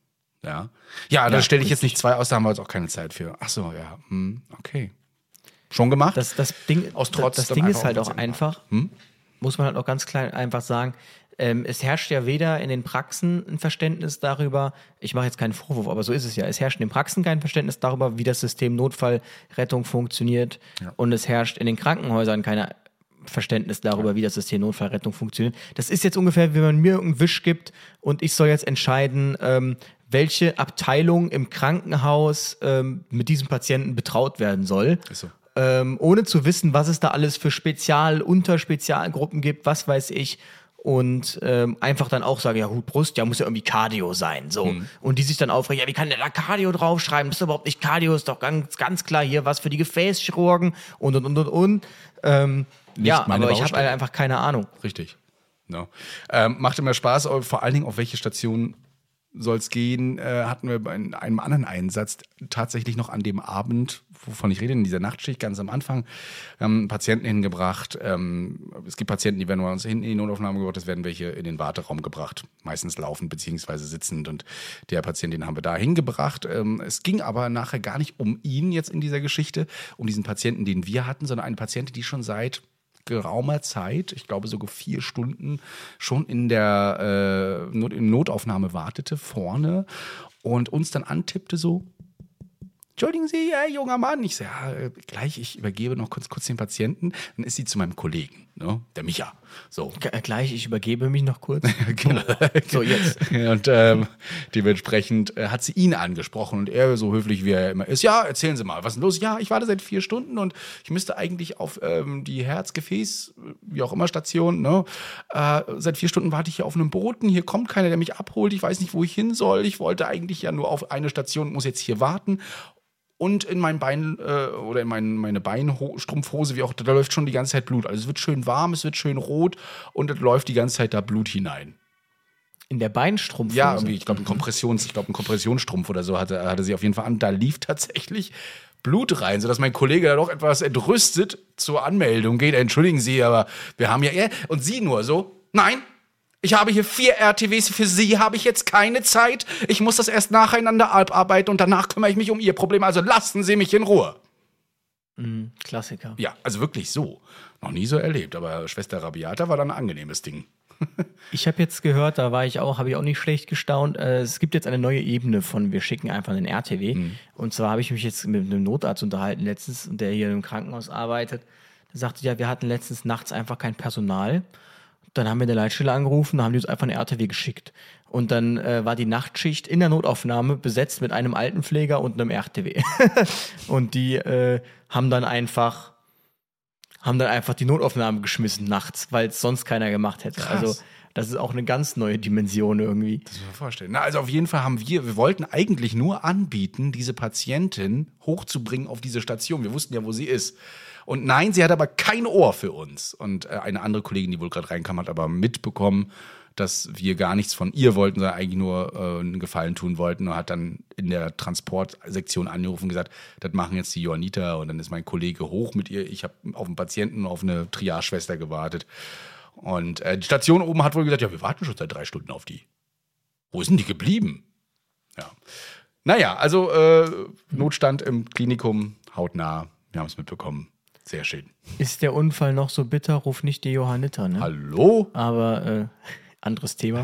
Ja, ja, da Ja, stelle ich jetzt nicht zwei aus, da haben wir jetzt auch keine Zeit für. Ach so, ja, hm, okay. Schon gemacht? Das, das Ding, Aus Trotz das dann Ding einfach ist halt auf auch den einfach, muss man halt auch ganz klein einfach sagen, ähm, es herrscht ja weder in den Praxen ein Verständnis darüber, ich mache jetzt keinen Vorwurf, aber so ist es ja, es herrscht in den Praxen kein Verständnis darüber, wie das System Notfallrettung funktioniert und es herrscht in den Krankenhäusern kein Verständnis darüber, wie das System Notfallrettung funktioniert. Das ist jetzt ungefähr, wie man mir irgendeinen Wisch gibt und ich soll jetzt entscheiden, ähm, welche Abteilung im Krankenhaus ähm, mit diesem Patienten betraut werden soll. Ist so. Ähm, ohne zu wissen, was es da alles für Spezial-, Unterspezialgruppen gibt, was weiß ich. Und ähm, einfach dann auch sagen, ja gut, Brust, ja, muss ja irgendwie Cardio sein. So. Und die sich dann aufregen, ja, wie kann der da Cardio draufschreiben? Das ist überhaupt nicht Cardio, ist doch ganz, ganz klar hier was für die Gefäßchirurgen und und und und und. Ähm, ja, meine aber ich habe Baustelle. halt einfach keine Ahnung. Richtig. No. Ähm, macht immer Spaß, aber vor allen Dingen, auf welche Station soll es gehen, äh, hatten wir bei einem anderen Einsatz tatsächlich noch an dem Abend, wovon ich rede, in dieser Nachtschicht ganz am Anfang, wir haben einen Patienten hingebracht. Ähm, es gibt Patienten, die werden bei uns hinten in die Notaufnahme gebracht, es werden welche in den Warteraum gebracht, meistens laufend beziehungsweise sitzend, und der Patient, den haben wir da hingebracht. Ähm, es ging aber nachher gar nicht um ihn jetzt in dieser Geschichte, um diesen Patienten, den wir hatten, sondern eine Patientin, die schon seit geraumer Zeit, ich glaube sogar vier Stunden, schon in der äh, Not, in Notaufnahme wartete, vorne, und uns dann antippte so, entschuldigen Sie, ja, junger Mann. Ich so, ja, äh, gleich, ich übergebe noch kurz, kurz den Patienten. Dann ist sie zu meinem Kollegen, ne? Der Micha. So. G- Gleich, ich übergebe mich noch kurz. Genau. So, jetzt. Und ähm, dementsprechend äh, hat sie ihn angesprochen und er, so höflich wie er immer ist, ja, erzählen Sie mal, was ist denn los? Ja, ich warte seit vier Stunden und ich müsste eigentlich auf ähm, die Herzgefäß, wie auch immer, Station, ne? Äh, seit vier Stunden warte ich hier auf einem Boten, hier kommt keiner, der mich abholt, ich weiß nicht, wo ich hin soll, ich wollte eigentlich ja nur auf eine Station, muss jetzt hier warten. Und in mein Bein äh, oder in mein, meine Beinstrumpfhose, wie auch, da läuft schon die ganze Zeit Blut. Also es wird schön warm, es wird schön rot und es läuft die ganze Zeit da Blut hinein. In der Beinstrumpfhose? Ja, irgendwie, ich glaube, ein Kompressions, ich glaube, ein Kompressionsstrumpf oder so hatte, hatte sie auf jeden Fall an. Da lief tatsächlich Blut rein, sodass mein Kollege da doch etwas entrüstet zur Anmeldung geht. Entschuldigen Sie, aber wir haben ja, und sie nur so, nein, ich habe hier vier R T Ws, für Sie habe ich jetzt keine Zeit. Ich muss das erst nacheinander abarbeiten und danach kümmere ich mich um Ihr Problem. Also lassen Sie mich in Ruhe. Mhm, Klassiker. Ja, also wirklich so. Noch nie so erlebt, aber Schwester Rabiata war dann ein angenehmes Ding. Ich habe jetzt gehört, da war ich auch, habe ich auch nicht schlecht gestaunt. Äh, es gibt jetzt eine neue Ebene von, wir schicken einfach einen R T W. Mhm. Und zwar habe ich mich jetzt mit einem Notarzt unterhalten letztens, der hier im Krankenhaus arbeitet. Der sagte, ja, wir hatten letztens nachts einfach kein Personal. Dann haben wir eine Leitstelle angerufen, dann haben die uns einfach eine R T W geschickt. Und dann äh, war die Nachtschicht in der Notaufnahme besetzt mit einem Altenpfleger und einem R T W. Und die äh, haben dann einfach haben dann einfach die Notaufnahme geschmissen nachts, weil es sonst keiner gemacht hätte. Krass. Also das ist auch eine ganz neue Dimension irgendwie. Das muss man vorstellen. Na, also auf jeden Fall haben wir, wir wollten eigentlich nur anbieten, diese Patientin hochzubringen auf diese Station. Wir wussten ja, wo sie ist. Und nein, sie hat aber kein Ohr für uns. Und äh, eine andere Kollegin, die wohl gerade reinkam, hat aber mitbekommen, dass wir gar nichts von ihr wollten, sondern eigentlich nur äh, einen Gefallen tun wollten und hat dann in der Transportsektion angerufen und gesagt, das machen jetzt die Johanniter und dann ist mein Kollege hoch mit ihr. Ich habe auf einen Patienten, auf eine Triage-Schwester gewartet. Und äh, die Station oben hat wohl gesagt, ja, wir warten schon seit drei Stunden auf die. Wo sind die geblieben? Ja. Naja, also äh, Notstand im Klinikum, hautnah, wir haben es mitbekommen. Sehr schön. Ist der Unfall noch so bitter, ruf nicht die Johanniter, ne? Hallo? Aber äh, anderes Thema.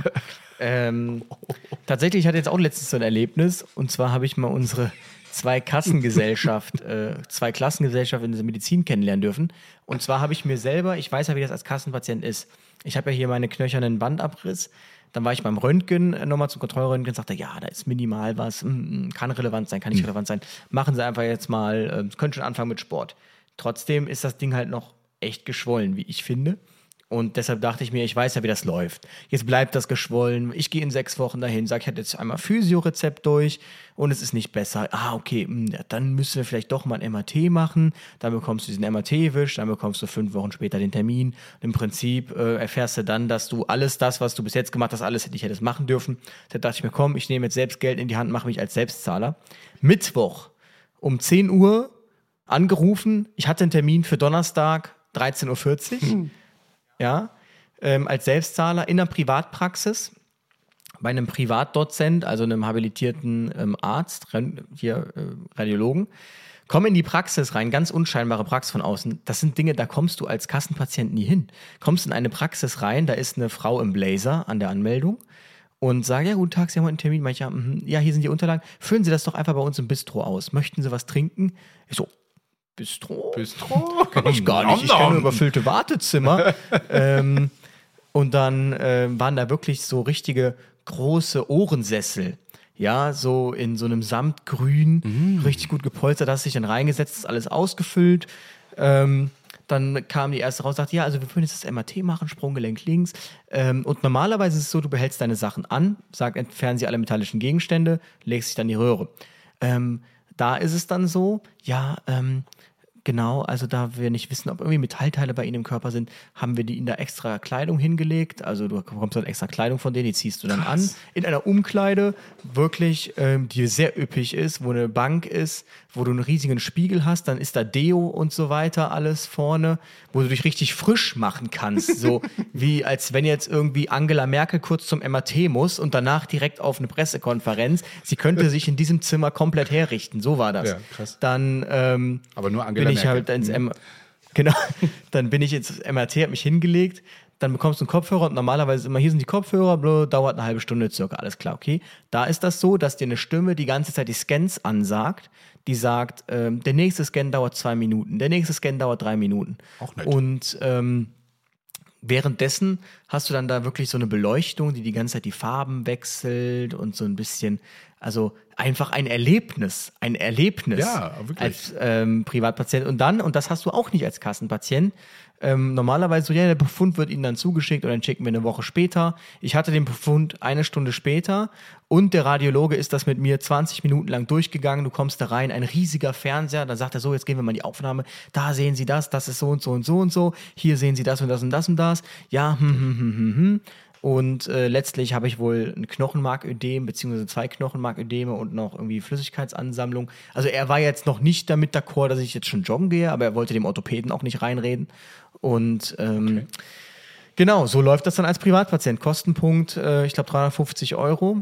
ähm, tatsächlich hatte ich jetzt auch letztens so ein Erlebnis. Und zwar habe ich mal unsere zwei Kassengesellschaft, äh, zwei Klassengesellschaft in der Medizin kennenlernen dürfen. Und zwar habe ich mir selber, ich weiß ja, wie das als Kassenpatient ist. Ich habe ja hier meine knöchernen Bandabriss. Dann war ich beim Röntgen nochmal zum Kontrollröntgen und sagte, ja, da ist minimal was, kann relevant sein, kann nicht relevant sein. Machen Sie einfach jetzt mal, äh, können schon anfangen mit Sport. Trotzdem ist das Ding halt noch echt geschwollen, wie ich finde. Und deshalb dachte ich mir, ich weiß ja, wie das läuft. Jetzt bleibt das geschwollen. Ich gehe in sechs Wochen dahin, sage, ich hatte jetzt einmal Physiorezept durch und es ist nicht besser. Ah, okay, dann müssen wir vielleicht doch mal ein M R T machen. Dann bekommst du diesen M R T-Wisch, dann bekommst du fünf Wochen später den Termin. Und im Prinzip äh, erfährst du dann, dass du alles das, was du bis jetzt gemacht hast, alles hätte ich hättest machen dürfen. Da dachte ich mir, komm, ich nehme jetzt selbst Geld in die Hand, mache mich als Selbstzahler. Mittwoch um zehn Uhr angerufen. Ich hatte einen Termin für Donnerstag dreizehn Uhr vierzig. Hm. Ja, ähm, als Selbstzahler in einer Privatpraxis bei einem Privatdozent, also einem habilitierten ähm, Arzt, Ren- hier äh, Radiologen, komm in die Praxis rein, ganz unscheinbare Praxis von außen. Das sind Dinge, da kommst du als Kassenpatient nie hin. Kommst in eine Praxis rein, da ist eine Frau im Blazer an der Anmeldung und sag, ja, guten Tag, Sie haben heute einen Termin. Mach ich, ja, mh, ja, hier sind die Unterlagen. Füllen Sie das doch einfach bei uns im Bistro aus. Möchten Sie was trinken? Ich so, Bistro? Bistro? Kenn ich gar nicht. Ich kenne nur überfüllte Wartezimmer. ähm, und dann äh, waren da wirklich so richtige große Ohrensessel. Ja, so in so einem Samtgrün, mm. richtig gut gepolstert, hast dich dann reingesetzt, ist alles ausgefüllt. Ähm, dann kam die erste raus, sagte, ja, also wir würden jetzt das M R T machen, Sprunggelenk links. Ähm, und normalerweise ist es so, du behältst deine Sachen an, sag, entfernen sie alle metallischen Gegenstände, legst dich dann die Röhre. Ähm, da ist es dann so, ja, ähm, genau, also da wir nicht wissen, ob irgendwie Metallteile bei ihnen im Körper sind, haben wir die in da extra Kleidung hingelegt. Also du bekommst dann extra Kleidung von denen, die ziehst du dann Krass. an. In einer Umkleide, wirklich, ähm, die sehr üppig ist, wo eine Bank ist, wo du einen riesigen Spiegel hast, dann ist da Deo und so weiter alles vorne, wo du dich richtig frisch machen kannst. So wie als wenn jetzt irgendwie Angela Merkel kurz zum M R T muss und danach direkt auf eine Pressekonferenz. Sie könnte sich in diesem Zimmer komplett herrichten. So war das. Ja, krass. Dann ähm, Aber nur Angela bin ich Merkel. halt ins M- genau, dann bin ich ins M R T, hab mich hingelegt. dann bekommst du einen Kopfhörer und normalerweise ist immer, hier sind die Kopfhörer, blö, dauert eine halbe Stunde circa, alles klar, okay. Da ist das so, dass dir eine Stimme die ganze Zeit die Scans ansagt, die sagt, ähm, der nächste Scan dauert zwei Minuten, der nächste Scan dauert drei Minuten. Auch nett. Und ähm, währenddessen hast du dann da wirklich so eine Beleuchtung, die die ganze Zeit die Farben wechselt und so ein bisschen, also einfach ein Erlebnis, ein Erlebnis Ja, wirklich. als ähm, Privatpatient. Und dann, und das hast du auch nicht als Kassenpatient, ähm, normalerweise so, ja, der Befund wird Ihnen dann zugeschickt und dann schicken wir eine Woche später. Ich hatte den Befund eine Stunde später und der Radiologe ist das mit mir zwanzig Minuten lang durchgegangen. Du kommst da rein, ein riesiger Fernseher, dann sagt er so, jetzt gehen wir mal in die Aufnahme, da sehen Sie das, das ist so und so und so und so, hier sehen Sie das und das und das und das, ja, hm, hm, hm, hm, hm. Und äh, letztlich habe ich wohl ein Knochenmarködem, beziehungsweise zwei Knochenmarködeme und noch irgendwie Flüssigkeitsansammlung. Also er war jetzt noch nicht damit d'accord, dass ich jetzt schon joggen gehe, aber er wollte dem Orthopäden auch nicht reinreden. Und ähm, okay. Genau, so läuft das dann als Privatpatient. Kostenpunkt, äh, ich glaube, dreihundertfünfzig Euro.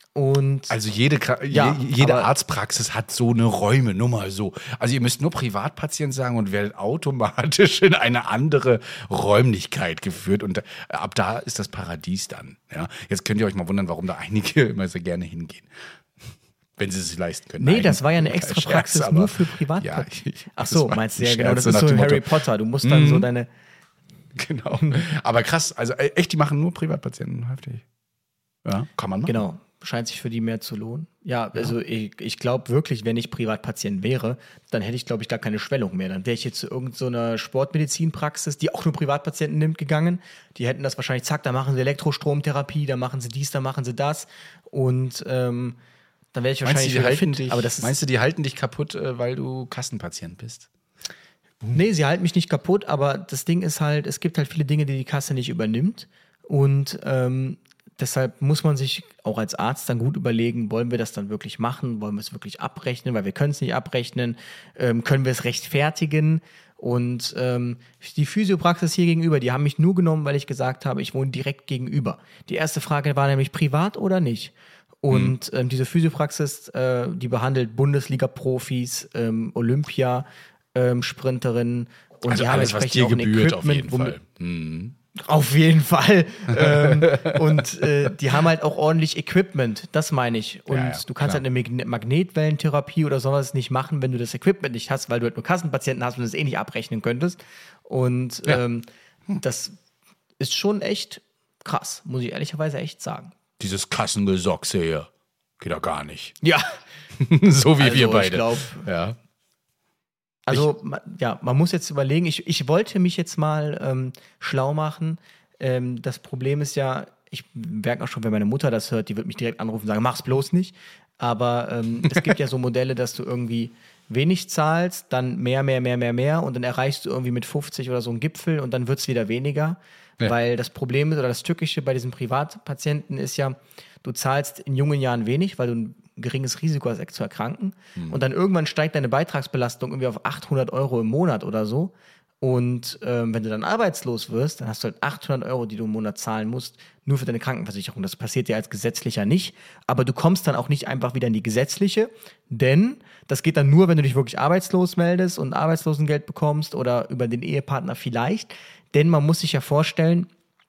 Und Also jede, Kra- Ja, je, jede aber- Arztpraxis hat so eine Räume, nur mal so. Also ihr müsst nur Privatpatient sagen und werdet automatisch in eine andere Räumlichkeit geführt und ab da ist das Paradies dann. Ja? Jetzt könnt ihr euch mal wundern, warum da einige immer so gerne hingehen. Wenn sie es sich leisten können. Nee, Nein, das war ja eine kein extra Scherz, Praxis aber- nur für Ja, Privatpatienten. ich- Ach das so, war meinst du ein ja, genau, Scherz, das so ist nach so dem Harry Motto. Potter. Du musst dann so deine... Genau. Aber krass, also äh, echt, die machen nur Privatpatienten, heftig. Ja, kann man machen. Genau, scheint sich für die mehr zu lohnen. Ja, also ich, ich glaube wirklich, wenn ich Privatpatient wäre, dann hätte ich, glaube ich, gar keine Schwellung mehr. Dann wäre ich jetzt zu irgendeiner Sportmedizinpraxis, die auch nur Privatpatienten nimmt, gegangen. Die hätten das wahrscheinlich, zack, da machen sie Elektrostromtherapie, da machen sie dies, da machen sie das. Und ähm, dann wäre ich Meinst du, wahrscheinlich die wieder halten fit. dich, Aber das ist, meinst du, die halten dich kaputt, äh, weil du Kassenpatient bist? Nee, sie halten mich nicht kaputt, aber das Ding ist halt, es gibt halt viele Dinge, die die Kasse nicht übernimmt. Und ähm, deshalb muss man sich auch als Arzt dann gut überlegen, wollen wir das dann wirklich machen? Wollen wir es wirklich abrechnen? Weil wir können es nicht abrechnen. Ähm, können wir es rechtfertigen? Und ähm, die Physiopraxis hier gegenüber, die haben mich nur genommen, weil ich gesagt habe, ich wohne direkt gegenüber. Die erste Frage war nämlich privat oder nicht? Und ähm, diese Physiopraxis, äh, die behandelt Bundesliga-Profis, ähm, Olympia, ähm, Sprinterinnen und Also die haben alles, was entsprechend dir auch ein gebührt, auf Equipment, jeden womit- Fall. Mhm. Auf jeden Fall. ähm, und äh, die haben halt auch ordentlich Equipment, das meine ich. Und Ja, ja, du kannst klar. halt eine Magne- Magnetwellentherapie oder sowas nicht machen, wenn du das Equipment nicht hast, weil du halt nur Kassenpatienten hast und das eh nicht abrechnen könntest. Und Ja. ähm, das ist schon echt krass, muss ich ehrlicherweise echt sagen. Dieses Kassengesocks hier. Geht doch gar nicht. Ja, So wie Also, wir ich beide. glaub- ja. also ma- ja, man muss jetzt überlegen, ich, ich wollte mich jetzt mal ähm, schlau machen. Ähm, das Problem ist ja, ich merke auch schon, wenn meine Mutter das hört, die wird mich direkt anrufen und sagen, mach's bloß nicht. Aber ähm, es gibt ja so Modelle, dass du irgendwie wenig zahlst, dann mehr, mehr, mehr, mehr, mehr und dann erreichst du irgendwie mit fünfzig oder so einen Gipfel und dann wird es wieder weniger. Ja. Weil das Problem ist, oder das Tückische bei diesen Privatpatienten ist ja, du zahlst in jungen Jahren wenig, weil du ein geringes Risiko hast, zu erkranken. Und dann irgendwann steigt deine Beitragsbelastung irgendwie auf achthundert Euro im Monat oder so. Und ähm, wenn du dann arbeitslos wirst, dann hast du halt achthundert Euro, die du im Monat zahlen musst, nur für deine Krankenversicherung. Das passiert ja als Gesetzlicher nicht. Aber du kommst dann auch nicht einfach wieder in die gesetzliche, denn das geht dann nur, wenn du dich wirklich arbeitslos meldest und Arbeitslosengeld bekommst oder über den Ehepartner vielleicht. Denn man muss sich ja vorstellen,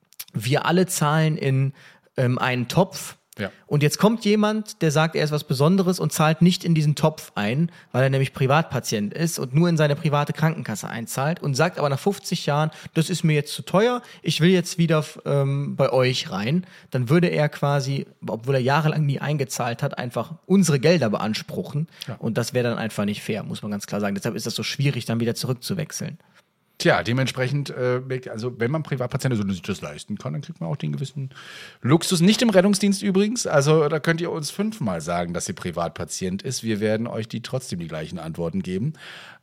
wir alle zahlen in ähm, einen Topf. Ja. Und jetzt kommt jemand, der sagt, er ist was Besonderes und zahlt nicht in diesen Topf ein, weil er nämlich Privatpatient ist und nur in seine private Krankenkasse einzahlt und sagt aber nach fünfzig Jahren, das ist mir jetzt zu teuer, ich will jetzt wieder ähm, bei euch rein. Dann würde er quasi, obwohl er jahrelang nie eingezahlt hat, einfach unsere Gelder beanspruchen. Ja. Und das wäre dann einfach nicht fair, muss man ganz klar sagen. Deshalb ist das so schwierig, dann wieder zurückzuwechseln. Tja, dementsprechend, äh, also wenn man Privatpatient ist und sich das leisten kann, dann kriegt man auch den gewissen Luxus. Nicht im Rettungsdienst übrigens, also da könnt ihr uns fünfmal sagen, dass ihr Privatpatient ist. Wir werden euch die trotzdem die gleichen Antworten geben.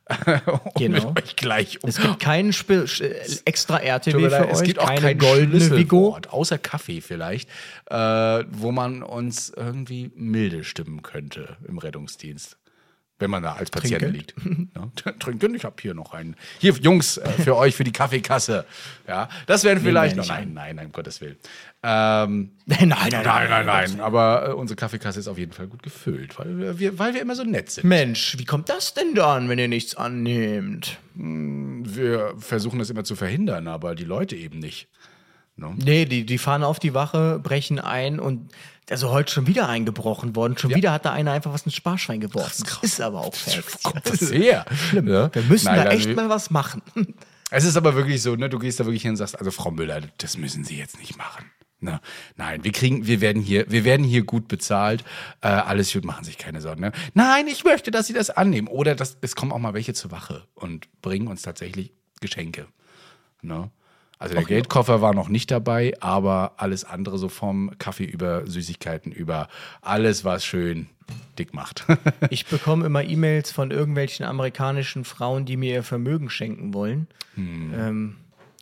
Und Genau. mit euch gleich um. Es gibt keinen Sp- sch- extra R T Tut W mir für leid, euch, es gibt auch keine kein goldene Vigo. Schlüsselwort, außer Kaffee vielleicht, äh, wo man uns irgendwie milde stimmen könnte im Rettungsdienst. Wenn man da als Patient Trinkgeld? liegt. Ja, trinken, ich habe hier noch einen. Hier, Jungs, äh, für euch, für die Kaffeekasse. Ja, das wären vielleicht wir noch. nicht Nein, nein, nein, um Gottes Willen. Ähm, Nein, nein, nein, nein, nein. Aber äh, unsere Kaffeekasse ist auf jeden Fall gut gefüllt, weil wir, weil wir immer so nett sind. Mensch, wie kommt das denn dann, wenn ihr nichts annehmt? Wir versuchen das immer zu verhindern, aber die Leute eben nicht. Ne? Nee, die, die fahren auf die Wache, brechen ein und also heute schon wieder eingebrochen worden. Schon Ja. wieder hat da einer einfach was ins Sparschwein geworfen. Krass. Ist aber auch fair. Das ist her. Schlimm. Ja? Wir müssen Nein, da dann- echt mal was machen. Es ist aber wirklich so, ne, du gehst da wirklich hin und sagst, also Frau Müller, das müssen Sie jetzt nicht machen. Ne? Nein, wir kriegen, wir werden hier, wir werden hier gut bezahlt, äh, alles gut, machen sich keine Sorgen. Ne? Nein, ich möchte, dass Sie das annehmen. Oder das, es kommen auch mal welche zur Wache und bringen uns tatsächlich Geschenke. Ne? Also der Geldkoffer war noch nicht dabei, aber alles andere, so vom Kaffee über Süßigkeiten, über alles, was schön dick macht. Ich bekomme immer E-Mails von irgendwelchen amerikanischen Frauen, die mir ihr Vermögen schenken wollen. Hm. Ähm,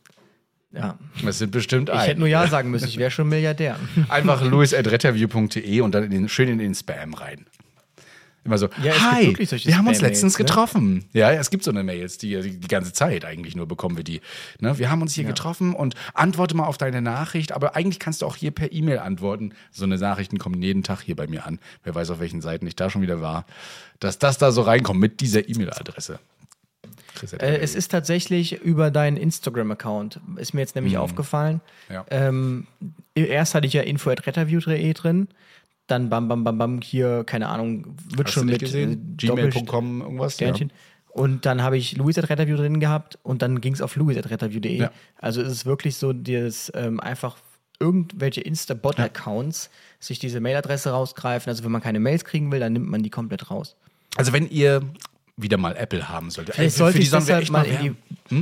ja. Das sind bestimmt Ich ein. hätte nur Ja sagen müssen, ich wäre schon Milliardär. Einfach louis at retterview punkt de und dann in den, schön in den Spam rein. Immer so, Ja, es gibt hi, wirklich solche wir haben uns Spam-Mails, letztens ne? getroffen. Ja, ja, es gibt so eine Mails, die, die die ganze Zeit eigentlich nur bekommen wir die. Ne? Wir haben uns hier getroffen und antworte mal auf deine Nachricht, aber eigentlich kannst du auch hier per E-Mail antworten. So eine Nachrichten kommen jeden Tag hier bei mir an. Wer weiß, auf welchen Seiten ich da schon wieder war, dass das da so reinkommt mit dieser E-Mail-Adresse. Äh, es ist tatsächlich über deinen Instagram-Account. Ist mir jetzt nämlich aufgefallen. Ja. Ähm, erst hatte ich ja info at retterview punkt de drin. Dann bam, bam, bam, bam, hier, keine Ahnung, wird Hast schon du nicht mit gesehen? äh, Gmail Doppelst- punkt com irgendwas? Sternchen. Und dann habe ich louis at retterview drin gehabt und dann ging es auf louis at retterview punkt de. Ja. Also es ist wirklich so, dass ähm, einfach irgendwelche Insta-Bot-Accounts sich diese Mailadresse rausgreifen. Also wenn man keine Mails kriegen will, dann nimmt man die komplett raus. Also wenn ihr wieder mal Apple haben solltet. Vielleicht Für sollte die ich sollen wir deshalb echt mal in die, werben.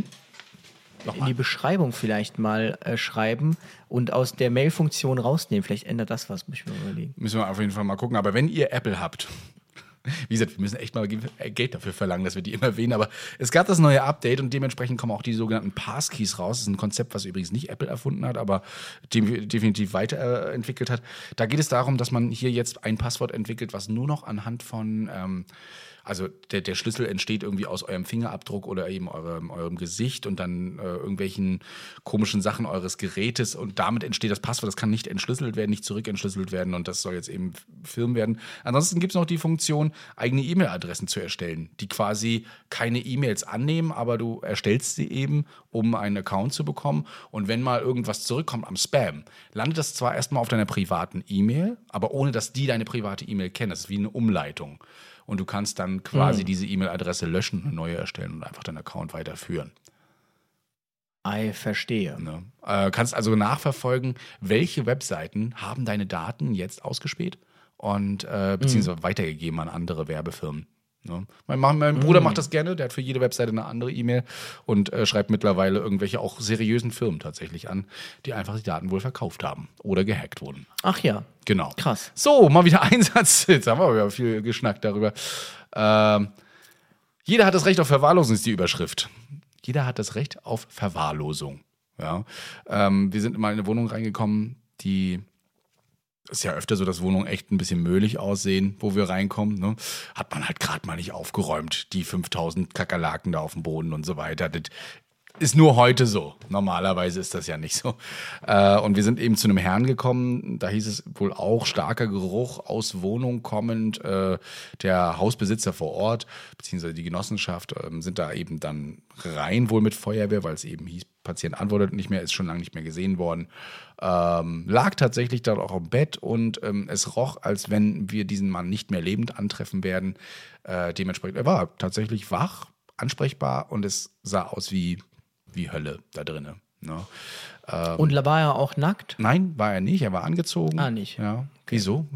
in die Beschreibung vielleicht mal äh, schreiben und aus der Mail-Funktion rausnehmen. Vielleicht ändert das was, muss ich mir überlegen. Müssen wir auf jeden Fall mal gucken. Aber wenn ihr Apple habt, wie gesagt, wir müssen echt mal Geld dafür verlangen, dass wir die immer erwähnen. Aber es gab das neue Update und dementsprechend kommen auch die sogenannten Passkeys raus. Das ist ein Konzept, was übrigens nicht Apple erfunden hat, aber de- definitiv weiterentwickelt hat. Da geht es darum, dass man hier jetzt ein Passwort entwickelt, was nur noch anhand von ähm, also der, der Schlüssel entsteht irgendwie aus eurem Fingerabdruck oder eben eurem, eurem Gesicht und dann äh, irgendwelchen komischen Sachen eures Gerätes und damit entsteht das Passwort. Das kann nicht entschlüsselt werden, nicht zurückentschlüsselt werden und das soll jetzt eben firm werden. Ansonsten gibt es noch die Funktion, eigene E-Mail-Adressen zu erstellen, die quasi keine E-Mails annehmen, aber du erstellst sie eben, um einen Account zu bekommen. Und wenn mal irgendwas zurückkommt am Spam, landet das zwar erstmal auf deiner privaten E-Mail, aber ohne, dass die deine private E-Mail kennen. Das ist wie eine Umleitung. Und du kannst dann quasi Mhm. diese E-Mail-Adresse löschen, eine neue erstellen und einfach deinen Account weiterführen. I verstehe. Ne? Äh, kannst also nachverfolgen, welche Webseiten haben deine Daten jetzt ausgespäht und äh, beziehungsweise weitergegeben an andere Werbefirmen. Ne? Mein, mein, mein Bruder macht das gerne, der hat für jede Webseite eine andere E-Mail und äh, schreibt mittlerweile irgendwelche auch seriösen Firmen tatsächlich an, die einfach die Daten wohl verkauft haben oder gehackt wurden. Ach ja. Genau. Krass. So, mal wieder Einsatz. Jetzt haben wir aber viel geschnackt darüber. Ähm, jeder hat das Recht auf Verwahrlosung, ist die Überschrift. Jeder hat das Recht auf Verwahrlosung. Ja. Ähm, wir sind mal in eine Wohnung reingekommen, die ist ja öfter so, dass Wohnungen echt ein bisschen möhlig aussehen, wo wir reinkommen. Ne? Hat man halt gerade mal nicht aufgeräumt, die fünftausend Kakerlaken da auf dem Boden und so weiter. Das ist nur heute so. Normalerweise ist das ja nicht so. Äh, und wir sind eben zu einem Herrn gekommen, da hieß es wohl auch starker Geruch aus Wohnung kommend. Äh, der Hausbesitzer vor Ort, beziehungsweise die Genossenschaft, äh, sind da eben dann rein wohl mit Feuerwehr, weil es eben hieß, Patient antwortet nicht mehr, ist schon lange nicht mehr gesehen worden. Ähm, lag tatsächlich dort auch im Bett und ähm, es roch, als wenn wir diesen Mann nicht mehr lebend antreffen werden. Äh, dementsprechend, er war tatsächlich wach, ansprechbar und es sah aus wie wie Hölle da drinnen. Ne? Ähm, Und war er auch nackt? nein, war er nicht. Er war angezogen. Ah, nicht. Ja. Wieso?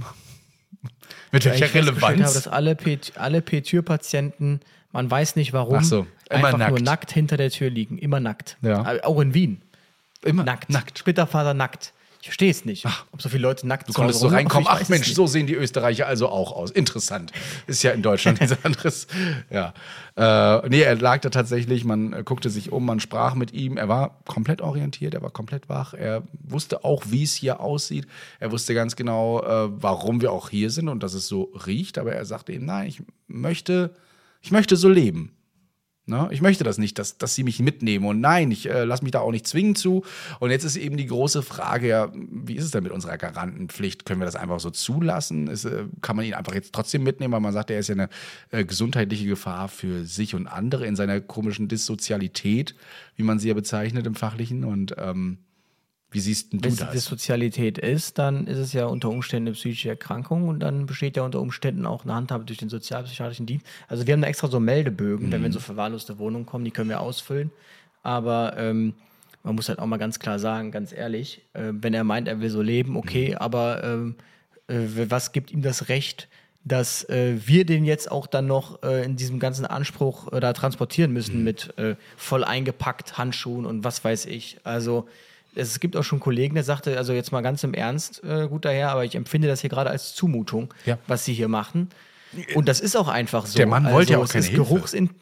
Mit Weil ich welcher festgestellt habe, Relevanz? dass alle, P- alle P-Tür-Patienten, man weiß nicht warum, Ach so, immer einfach nur nackt. nackt hinter der Tür liegen. Immer nackt. Ja. Aber auch in Wien. Immer Nackt. nackt. Splitterfaser nackt. Ich verstehe es nicht. Ob so viele Leute nackt Du konntest so reinkommen. Ach Mensch, so. so sehen die Österreicher also auch aus. Interessant. Ist ja in Deutschland nichts anderes. Ja. Äh, nee, er lag da tatsächlich, man äh, guckte sich um, man sprach mit ihm. Er war komplett orientiert, er war komplett wach. Er wusste auch, wie es hier aussieht. Er wusste ganz genau, äh, warum wir auch hier sind und dass es so riecht. Aber er sagte eben, nein, ich möchte, ich möchte so leben. Ne? Ich möchte das nicht, dass, dass sie mich mitnehmen. Und nein, ich äh, lasse mich da auch nicht zwingen zu. Und jetzt ist eben die große Frage, ja, wie ist es denn mit unserer Garantenpflicht? Können wir das einfach so zulassen? Ist, äh, kann man ihn einfach jetzt trotzdem mitnehmen? Weil man sagt, er ist ja eine äh, gesundheitliche Gefahr für sich und andere in seiner komischen Dissozialität, wie man sie ja bezeichnet im Fachlichen. Und ähm, Wie siehst denn du Wenn es das? Dissozialität ist, dann ist es ja unter Umständen eine psychische Erkrankung und dann besteht ja unter Umständen auch eine Handhabe durch den sozialpsychiatrischen Dienst. Also wir haben da extra so Meldebögen, mhm. wenn wir in so verwahrloste Wohnungen kommen, die können wir ausfüllen. Aber ähm, man muss halt auch mal ganz klar sagen, ganz ehrlich, äh, wenn er meint, er will so leben, okay, mhm. aber ähm, äh, was gibt ihm das Recht, dass äh, wir den jetzt auch dann noch äh, in diesem ganzen Anspruch äh, da transportieren müssen mhm. mit äh, voll eingepackt Handschuhen und was weiß ich. Also es gibt auch schon Kollegen, der sagte, also jetzt mal ganz im Ernst, äh, guter Herr, aber ich empfinde das hier gerade als Zumutung, ja. was Sie hier machen. Und das ist auch einfach so. Der Mann also, wollte ja auch es keine ist Hilfe. Geruchsin-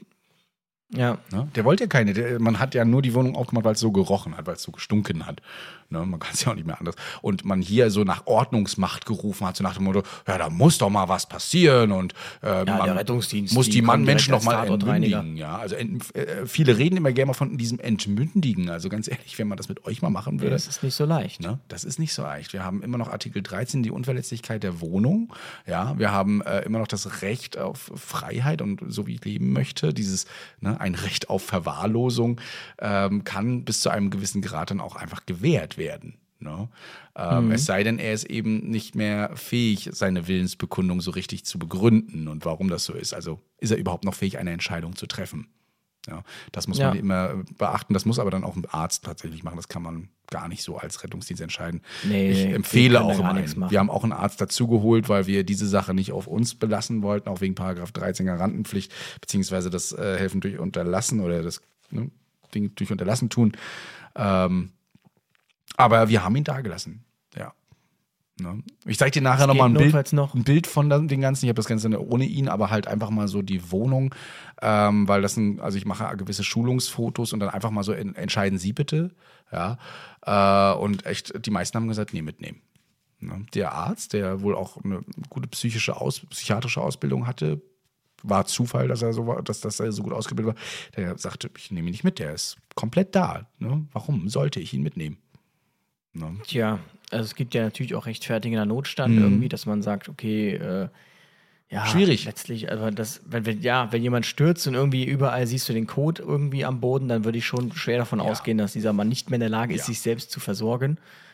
Ja. Ne? Der wollte ja keine. Der, man hat ja nur die Wohnung aufgemacht, weil es so gerochen hat, weil es so gestunken hat. Ne? Man kann es ja auch nicht mehr anders. Und man hier so nach Ordnungsmacht gerufen hat, so nach dem Motto, ja, da muss doch mal was passieren und äh, Ja, man der Rettungsdienst, muss die die Mann kommen Menschen noch direkt mal als Tatortreiniger. entmündigen. Ja? Also ent, äh, viele reden immer gerne mal von diesem Entmündigen. Also ganz ehrlich, wenn man das mit euch mal machen würde. Das ist nicht so leicht. Ne? Das ist nicht so leicht. Wir haben immer noch Artikel dreizehn, die Unverletzlichkeit der Wohnung. Ja, wir haben äh, immer noch das Recht auf Freiheit und so wie ich leben möchte. Dieses, ne, ein Recht auf Verwahrlosung ähm, kann bis zu einem gewissen Grad dann auch einfach gewährt werden. Ne? Ähm, mhm. Es sei denn, er ist eben nicht mehr fähig, seine Willensbekundung so richtig zu begründen und warum das so ist. Also ist er überhaupt noch fähig, eine Entscheidung zu treffen? Ja, das muss man Ja. immer beachten. Das muss aber dann auch ein Arzt tatsächlich machen. Das kann man gar nicht so als Rettungsdienst entscheiden. Nee, ich wir empfehle können da auch gar immer nichts einen. machen. Wir haben auch einen Arzt dazugeholt, weil wir diese Sache nicht auf uns belassen wollten, auch wegen Paragraph dreizehn Garantenpflicht, beziehungsweise das äh, Helfen durch Unterlassen oder das ne, Ding durch Unterlassen tun. Ähm, aber wir haben ihn da gelassen. Ja. Ne? Ich zeige dir nachher Es nochmal ein geht Bild, notfalls noch. ein Bild von den ganzen. Ich habe das Ganze ohne ihn, aber halt einfach mal so die Wohnung, ähm, weil das ein, also ich mache gewisse Schulungsfotos und dann einfach mal so en- entscheiden Sie bitte. Ja. Äh, und echt, die meisten haben gesagt, nee, mitnehmen. Ne? Der Arzt, der wohl auch eine gute psychische Aus, psychiatrische Ausbildung hatte, war Zufall, dass er so war, dass, dass er so gut ausgebildet war. Der sagte, ich nehme ihn nicht mit, der ist komplett da. Ne? Warum sollte ich ihn mitnehmen? Ne? Tja, also es gibt ja natürlich auch rechtfertigender Notstand Mhm. irgendwie, dass man sagt, okay, äh, ja, Schwierig. letztlich, aber das, wenn, wenn, ja, wenn jemand stürzt und irgendwie überall siehst du den Code irgendwie am Boden, dann würde ich schon schwer davon Ja. ausgehen, dass dieser Mann nicht mehr in der Lage ist, Ja. sich selbst zu versorgen.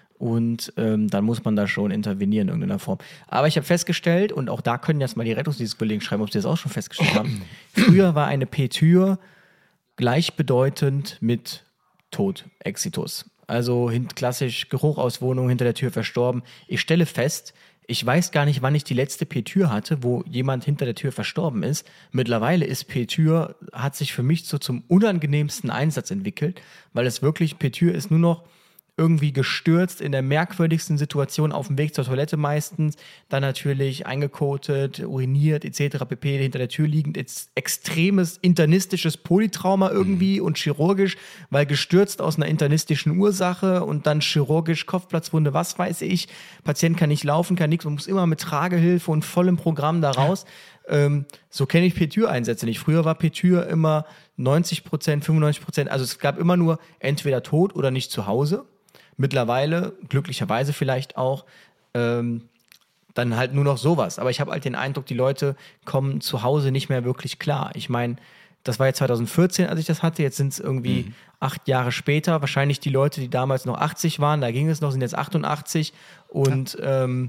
Und ähm, dann muss man da schon intervenieren in irgendeiner Form. Aber ich habe festgestellt, und auch da können jetzt mal die Rettungsdienstkollegen schreiben, ob sie das auch schon festgestellt haben, früher war eine P-Tür gleichbedeutend mit Tod, Exitus. Also hin, klassisch Geruch aus Wohnung, hinter der Tür verstorben. Ich stelle fest, ich weiß gar nicht, wann ich die letzte P-Tür hatte, wo jemand hinter der Tür verstorben ist. Mittlerweile ist P-Tür, hat sich für mich so zum unangenehmsten Einsatz entwickelt, weil es wirklich, P-Tür ist nur noch irgendwie gestürzt in der merkwürdigsten Situation auf dem Weg zur Toilette meistens, dann natürlich eingekotet, uriniert et cetera pp. Hinter der Tür liegend, ex- extremes internistisches Polytrauma irgendwie und chirurgisch, weil gestürzt aus einer internistischen Ursache und dann chirurgisch Kopfplatzwunde, was weiß ich, Patient kann nicht laufen, kann nichts, man muss immer mit Tragehilfe und vollem Programm da raus. Ähm, so kenne ich P-Tür-Einsätze nicht. Früher war P-Tür immer neunzig Prozent, fünfundneunzig Prozent, also es gab immer nur entweder tot oder nicht zu Hause. Mittlerweile, glücklicherweise vielleicht auch, ähm, dann halt nur noch sowas. Aber ich habe halt den Eindruck, die Leute kommen zu Hause nicht mehr wirklich klar. Ich meine, das war jetzt zwanzig vierzehn, als ich das hatte. Jetzt sind es irgendwie mhm. acht Jahre später. Wahrscheinlich die Leute, die damals noch achtzig waren, da ging es noch, sind jetzt achtundachtzig. Und ja. ähm,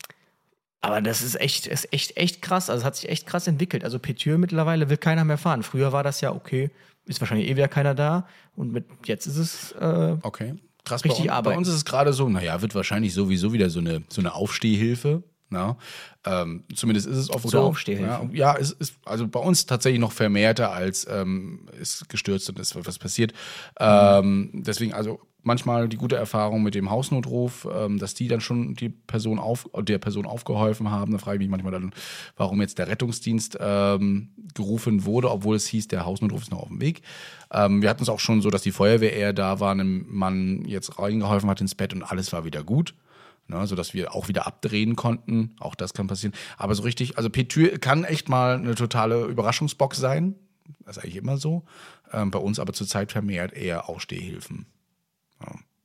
aber das ist echt, ist echt, echt krass. Also es hat sich echt krass entwickelt. Also P-Tür mittlerweile will keiner mehr fahren. Früher war das ja okay, ist wahrscheinlich eh wieder keiner da. Und mit, jetzt ist es äh, Okay. Krass, richtig bei, uns, Arbeit. bei uns ist es gerade so, naja, wird wahrscheinlich sowieso wieder so eine, so eine Aufstehhilfe. Na? Ähm, zumindest ist es oft Oder so. Aufstehhilfe. Ja, ja, es ist also bei uns tatsächlich noch vermehrter als ähm, ist gestürzt und ist was passiert. Ähm, deswegen, also manchmal die gute Erfahrung mit dem Hausnotruf, ähm, dass die dann schon die Person auf, der Person aufgeholfen haben. Da frage ich mich manchmal dann, warum jetzt der Rettungsdienst ähm, gerufen wurde, obwohl es hieß, der Hausnotruf ist noch auf dem Weg. Ähm, wir hatten es auch schon so, dass die Feuerwehr eher da war, einem Mann jetzt reingeholfen hat ins Bett und alles war wieder gut. Ne, sodass wir auch wieder abdrehen konnten. Auch das kann passieren. Aber so richtig, also P-Tür kann echt mal eine totale Überraschungsbox sein. Das ist eigentlich immer so. Ähm, bei uns aber zurzeit vermehrt eher Aufstehhilfen. Ja.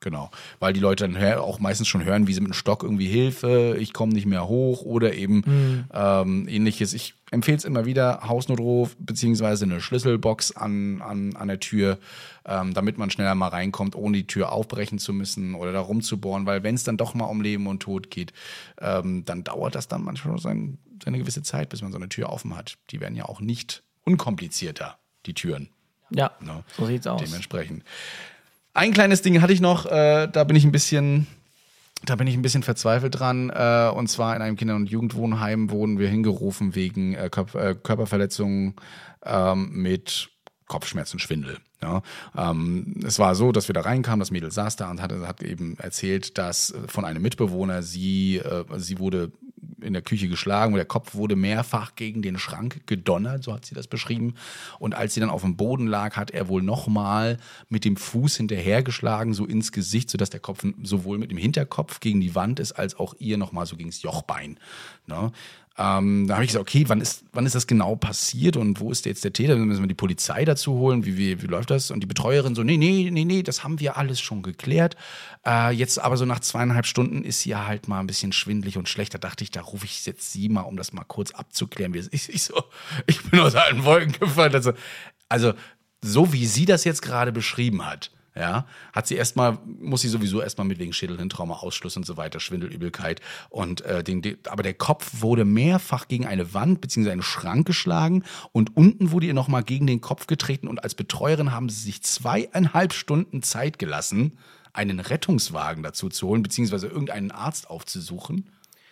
Genau, weil die Leute dann hör, auch meistens schon hören, wie sie mit dem Stock irgendwie Hilfe, ich komme nicht mehr hoch oder eben mhm. ähm, ähnliches. Ich empfehle es immer wieder, Hausnotruf beziehungsweise eine Schlüsselbox an, an, an der Tür, ähm, damit man schneller mal reinkommt, ohne die Tür aufbrechen zu müssen oder da rumzubohren, weil wenn es dann doch mal um Leben und Tod geht, ähm, dann dauert das dann manchmal sein, seine gewisse Zeit, bis man so eine Tür offen hat. Die werden ja auch nicht unkomplizierter, die Türen. Ja, no? So sieht's aus. Dementsprechend. Ein kleines Ding hatte ich noch, äh, da bin ich ein bisschen, da bin ich ein bisschen verzweifelt dran. Äh, und zwar in einem Kinder- und Jugendwohnheim wurden wir hingerufen wegen äh, Kör- äh, Körperverletzungen ähm, mit Kopfschmerzen, Schwindel. Ja, ähm, es war so, dass wir da reinkamen, das Mädel saß da und hat, hat eben erzählt, dass von einem Mitbewohner sie, äh, sie wurde in der Küche geschlagen und der Kopf wurde mehrfach gegen den Schrank gedonnert, so hat sie das beschrieben. Und als sie dann auf dem Boden lag, hat er wohl nochmal mit dem Fuß hinterhergeschlagen, so ins Gesicht, sodass der Kopf sowohl mit dem Hinterkopf gegen die Wand ist, als auch ihr nochmal so gegen das Jochbein. Ne? Ähm, da habe ich gesagt, okay, wann ist, wann ist das genau passiert und wo ist jetzt der Täter? Dann müssen wir die Polizei dazu holen, wie, wie, wie läuft das? Und die Betreuerin so, nee, nee, nee, nee, das haben wir alles schon geklärt. Äh, jetzt aber so nach zweieinhalb Stunden ist sie halt mal ein bisschen schwindelig und schlecht. Da dachte ich, da rufe ich jetzt sie mal, um das mal kurz abzuklären. Ich, ich, so, ich bin aus allen Wolken gefallen. Also, also so wie sie das jetzt gerade beschrieben hat, ja, hat sie erstmal, muss sie sowieso erstmal mit wegen Schädelhirntrauma, Ausschluss und so weiter, Schwindelübelkeit. Und äh, den, den, aber der Kopf wurde mehrfach gegen eine Wand bzw. einen Schrank geschlagen und unten wurde ihr nochmal gegen den Kopf getreten und als Betreuerin haben sie sich zweieinhalb Stunden Zeit gelassen, einen Rettungswagen dazu zu holen, beziehungsweise irgendeinen Arzt aufzusuchen.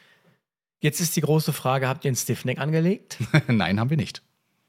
Jetzt ist die große Frage, habt ihr einen Stiffneck angelegt? Nein, haben wir nicht.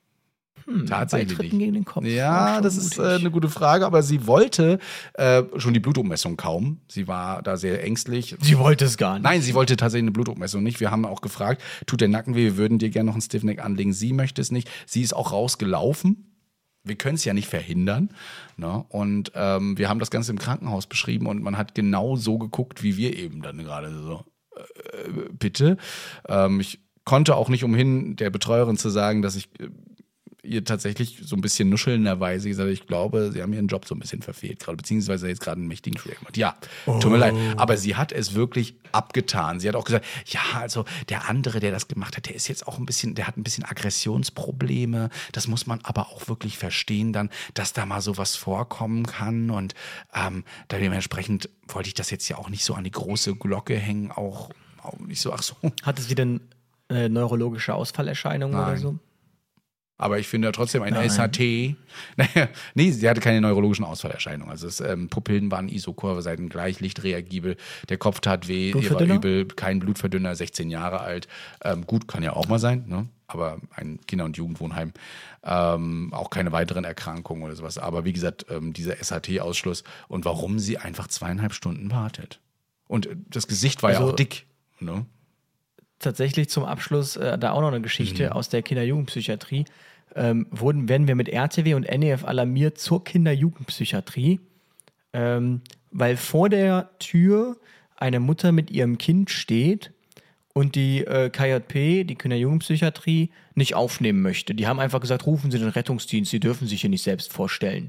Hm, Tatsächlich Tritten gegen den Kopf. Ja, das ist äh, eine gute Frage, aber sie wollte äh, schon die Blutumessung kaum. Sie war da sehr ängstlich. Sie wollte es gar nicht. Nein, sie wollte tatsächlich eine Blutumessung nicht. Wir haben auch gefragt, tut der Nacken weh, wir würden dir gerne noch einen Stiffneck anlegen. Sie möchte es nicht. Sie ist auch rausgelaufen. Wir können es ja nicht verhindern. Ne? Und ähm, wir haben das Ganze im Krankenhaus beschrieben und man hat genau so geguckt, wie wir eben dann gerade so, äh, bitte. Ähm, ich konnte auch nicht umhin, der Betreuerin zu sagen, dass ich äh, ihr tatsächlich so ein bisschen nuschelnderweise gesagt, ich glaube, sie haben ihren Job so ein bisschen verfehlt, gerade beziehungsweise jetzt gerade einen mächtigen Fehler gemacht. Ja, oh. Tut mir leid, aber sie hat es wirklich abgetan. Sie hat auch gesagt, ja, also der andere, der das gemacht hat, der ist jetzt auch ein bisschen, der hat ein bisschen Aggressionsprobleme. Das muss man aber auch wirklich verstehen dann, dass da mal sowas vorkommen kann und ähm, dementsprechend wollte ich das jetzt ja auch nicht so an die große Glocke hängen, auch, auch nicht so, ach so. Hatte sie denn äh, neurologische Ausfallerscheinungen Nein. oder so? Aber ich finde ja trotzdem ein Nein. S H T. Nee, sie hatte keine neurologischen Ausfallerscheinungen. Also es, ähm, Pupillen waren isokurve, seitengleich, lichtreagibel. Der Kopf tat weh, ihr war übel, kein Blutverdünner, sechzehn Jahre alt. Ähm, gut, kann ja auch mal sein, ne? Aber ein Kinder- und Jugendwohnheim. Ähm, auch keine weiteren Erkrankungen oder sowas. Aber wie gesagt, ähm, dieser S H T-Ausschluss und warum sie einfach zweieinhalb Stunden wartet. Und äh, das Gesicht war also, ja auch dick, ne? Tatsächlich zum Abschluss äh, da auch noch eine Geschichte mhm. aus der Kinder-Jugendpsychiatrie. Ähm, wurden, werden wir mit R T W und N E F alarmiert zur Kinder-Jugendpsychiatrie, ähm, weil vor der Tür eine Mutter mit ihrem Kind steht und die äh, K J P, die Kinder-Jugendpsychiatrie, nicht aufnehmen möchte. Die haben einfach gesagt, rufen Sie den Rettungsdienst, Sie dürfen sich hier nicht selbst vorstellen.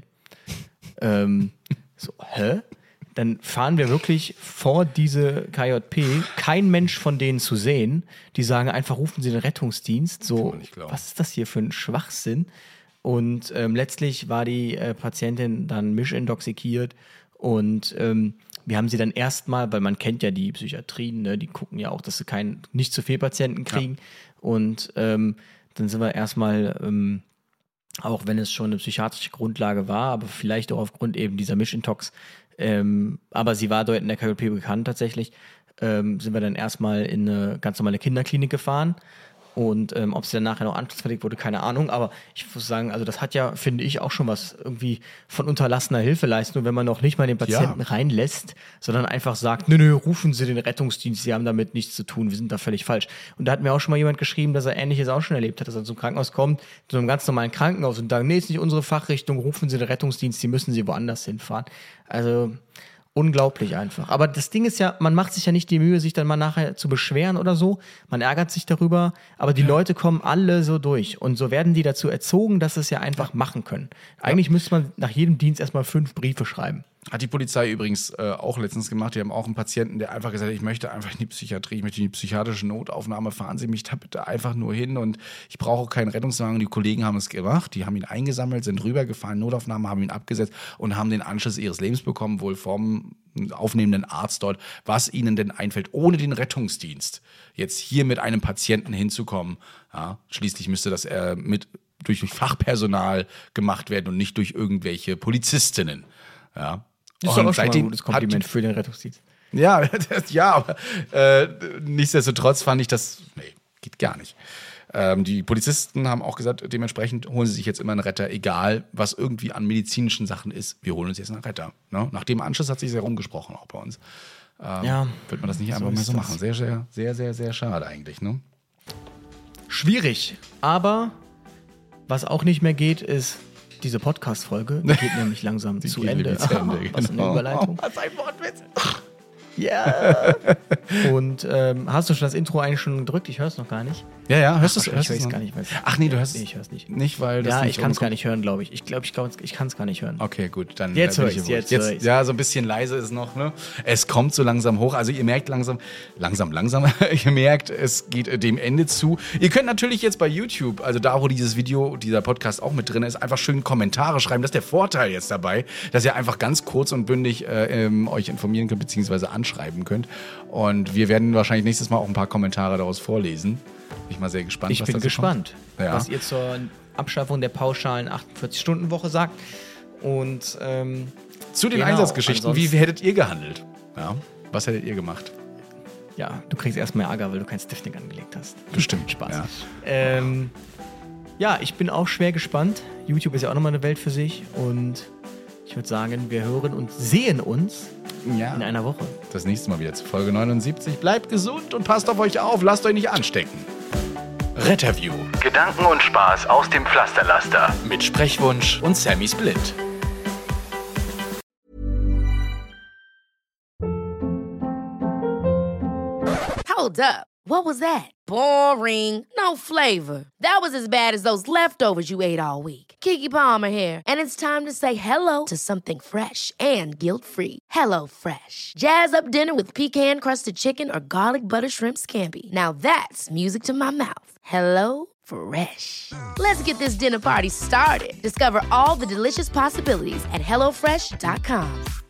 ähm, so, hä? Dann fahren wir wirklich vor diese K J P, kein Mensch von denen zu sehen. Die sagen einfach, rufen Sie den Rettungsdienst. So, was ist das hier für ein Schwachsinn? Und ähm, letztlich war die äh, Patientin dann mischintoxikiert und ähm, wir haben sie dann erstmal, weil man kennt ja die Psychiatrien, ne, die gucken ja auch, dass sie keinen, nicht zu viel Patienten kriegen. Ja. Und ähm, dann sind wir erstmal, ähm, auch wenn es schon eine psychiatrische Grundlage war, aber vielleicht auch aufgrund eben dieser Mischintox, Ähm, aber sie war dort in der K J P bekannt tatsächlich, ähm, sind wir dann erstmal in eine ganz normale Kinderklinik gefahren und ähm, ob sie dann nachher noch anschlussfertig wurde, keine Ahnung, aber ich muss sagen, also das hat ja, finde ich, auch schon was irgendwie von unterlassener Hilfeleistung, wenn man noch nicht mal den Patienten ja. reinlässt, sondern einfach sagt, nö, nö, rufen Sie den Rettungsdienst, Sie haben damit nichts zu tun, wir sind da völlig falsch. Und da hat mir auch schon mal jemand geschrieben, dass er Ähnliches auch schon erlebt hat, dass er zum Krankenhaus kommt, zu einem ganz normalen Krankenhaus und sagt, nee, ist nicht unsere Fachrichtung, rufen Sie den Rettungsdienst, Sie müssen Sie woanders hinfahren. Also unglaublich einfach. Aber das Ding ist ja, man macht sich ja nicht die Mühe, sich dann mal nachher zu beschweren oder so. Man ärgert sich darüber, aber die ja. Leute kommen alle so durch. Und so werden die dazu erzogen, dass sie es ja einfach machen können. Eigentlich ja. müsste man nach jedem Dienst erstmal fünf Briefe schreiben. Hat die Polizei übrigens äh, auch letztens gemacht. Die haben auch einen Patienten, der einfach gesagt hat, ich möchte einfach in die Psychiatrie, ich möchte in die psychiatrische Notaufnahme, fahren Sie mich da bitte einfach nur hin und ich brauche keinen Rettungswagen. Die Kollegen haben es gemacht, die haben ihn eingesammelt, sind rübergefahren, Notaufnahme, haben ihn abgesetzt und haben den Anschluss ihres Lebens bekommen, wohl vom aufnehmenden Arzt dort, was ihnen denn einfällt, ohne den Rettungsdienst jetzt hier mit einem Patienten hinzukommen. Ja, schließlich müsste das äh, mit durch, durch Fachpersonal gemacht werden und nicht durch irgendwelche Polizistinnen. Ja. Das ist doch auch schon mal ein gutes Kompliment für den Rettungsdienst. Ja, das, ja, aber äh, nichtsdestotrotz fand ich das, nee, geht gar nicht. Ähm, die Polizisten haben auch gesagt, dementsprechend holen sie sich jetzt immer einen Retter, egal was irgendwie an medizinischen Sachen ist. Wir holen uns jetzt einen Retter. Ne? Nach dem Anschluss hat sich sehr rumgesprochen, auch bei uns. Ähm, ja, wird man das nicht einfach so mal ist so das. machen. Sehr, sehr, sehr, sehr, sehr schade eigentlich. Ne? Schwierig, aber was auch nicht mehr geht, ist diese Podcast-Folge. Die geht nämlich langsam Die zu geht Ende. nämlich zu Ende, Was eine genau. Überleitung. Was ein Wortwitz. Ja. Und ähm, hast du schon das Intro eigentlich schon gedrückt? Ich höre es noch gar nicht. Ja, ja, hörst du es? Ich hörst höre du's es noch? gar nicht. Weiß Ach nee, du hörst nee, es ich höre es nicht. nicht, weil das Ja, nicht ich kann es gar rumkommt? nicht hören, glaube ich. Ich glaube, ich, glaub, ich kann es gar nicht hören. Okay, gut, dann Jetzt äh, bin hör ich ich's, ja jetzt wohl. hör ich's. Ja, so ein bisschen leise ist noch, ne? Es kommt so langsam hoch. Also ihr merkt langsam, langsam, langsam, ihr merkt, es geht äh, dem Ende zu. Ihr könnt natürlich jetzt bei YouTube, also da, wo dieses Video, dieser Podcast auch mit drin ist, einfach schön Kommentare schreiben. Das ist der Vorteil jetzt dabei, dass ihr einfach ganz kurz und bündig äh, ähm, euch informieren könnt, beziehungsweise anschreiben könnt. Und wir werden wahrscheinlich nächstes Mal auch ein paar Kommentare daraus vorlesen. Bin ich mal sehr gespannt, Ich was bin dazu gespannt, kommt. Ja. was ihr zur Abschaffung der pauschalen achtundvierzig-Stunden-Woche sagt. Und ähm, Zu den genau, Einsatzgeschichten, wie ansonsten- hättet ihr gehandelt? Ja. Was hättet ihr gemacht? ja, du kriegst erstmal Ärger, weil du kein Stiffing angelegt hast. Bestimmt. Spaß. Ja. Ähm, ja, ich bin auch schwer gespannt. YouTube ist ja auch nochmal eine Welt für sich. Und ich würde sagen, wir hören und sehen uns Ja. in einer Woche. Das nächste Mal wieder zu Folge neunundsiebzig. Bleibt gesund und passt auf euch auf. Lasst euch nicht anstecken. Retterview Gedanken und Spaß aus dem Pflasterlaster. mit Sprechwunsch und Sammy Split. Hold up. What was that? Boring. No flavor. That was as bad as those leftovers you ate all week. Keke Palmer here, and it's time to say hello to something fresh and guilt-free. Hello Fresh. Jazz up dinner with pecan-crusted chicken or garlic butter shrimp scampi. Now that's music to my mouth. Hello Fresh. Let's get this dinner party started. Discover all the delicious possibilities at hello fresh dot com.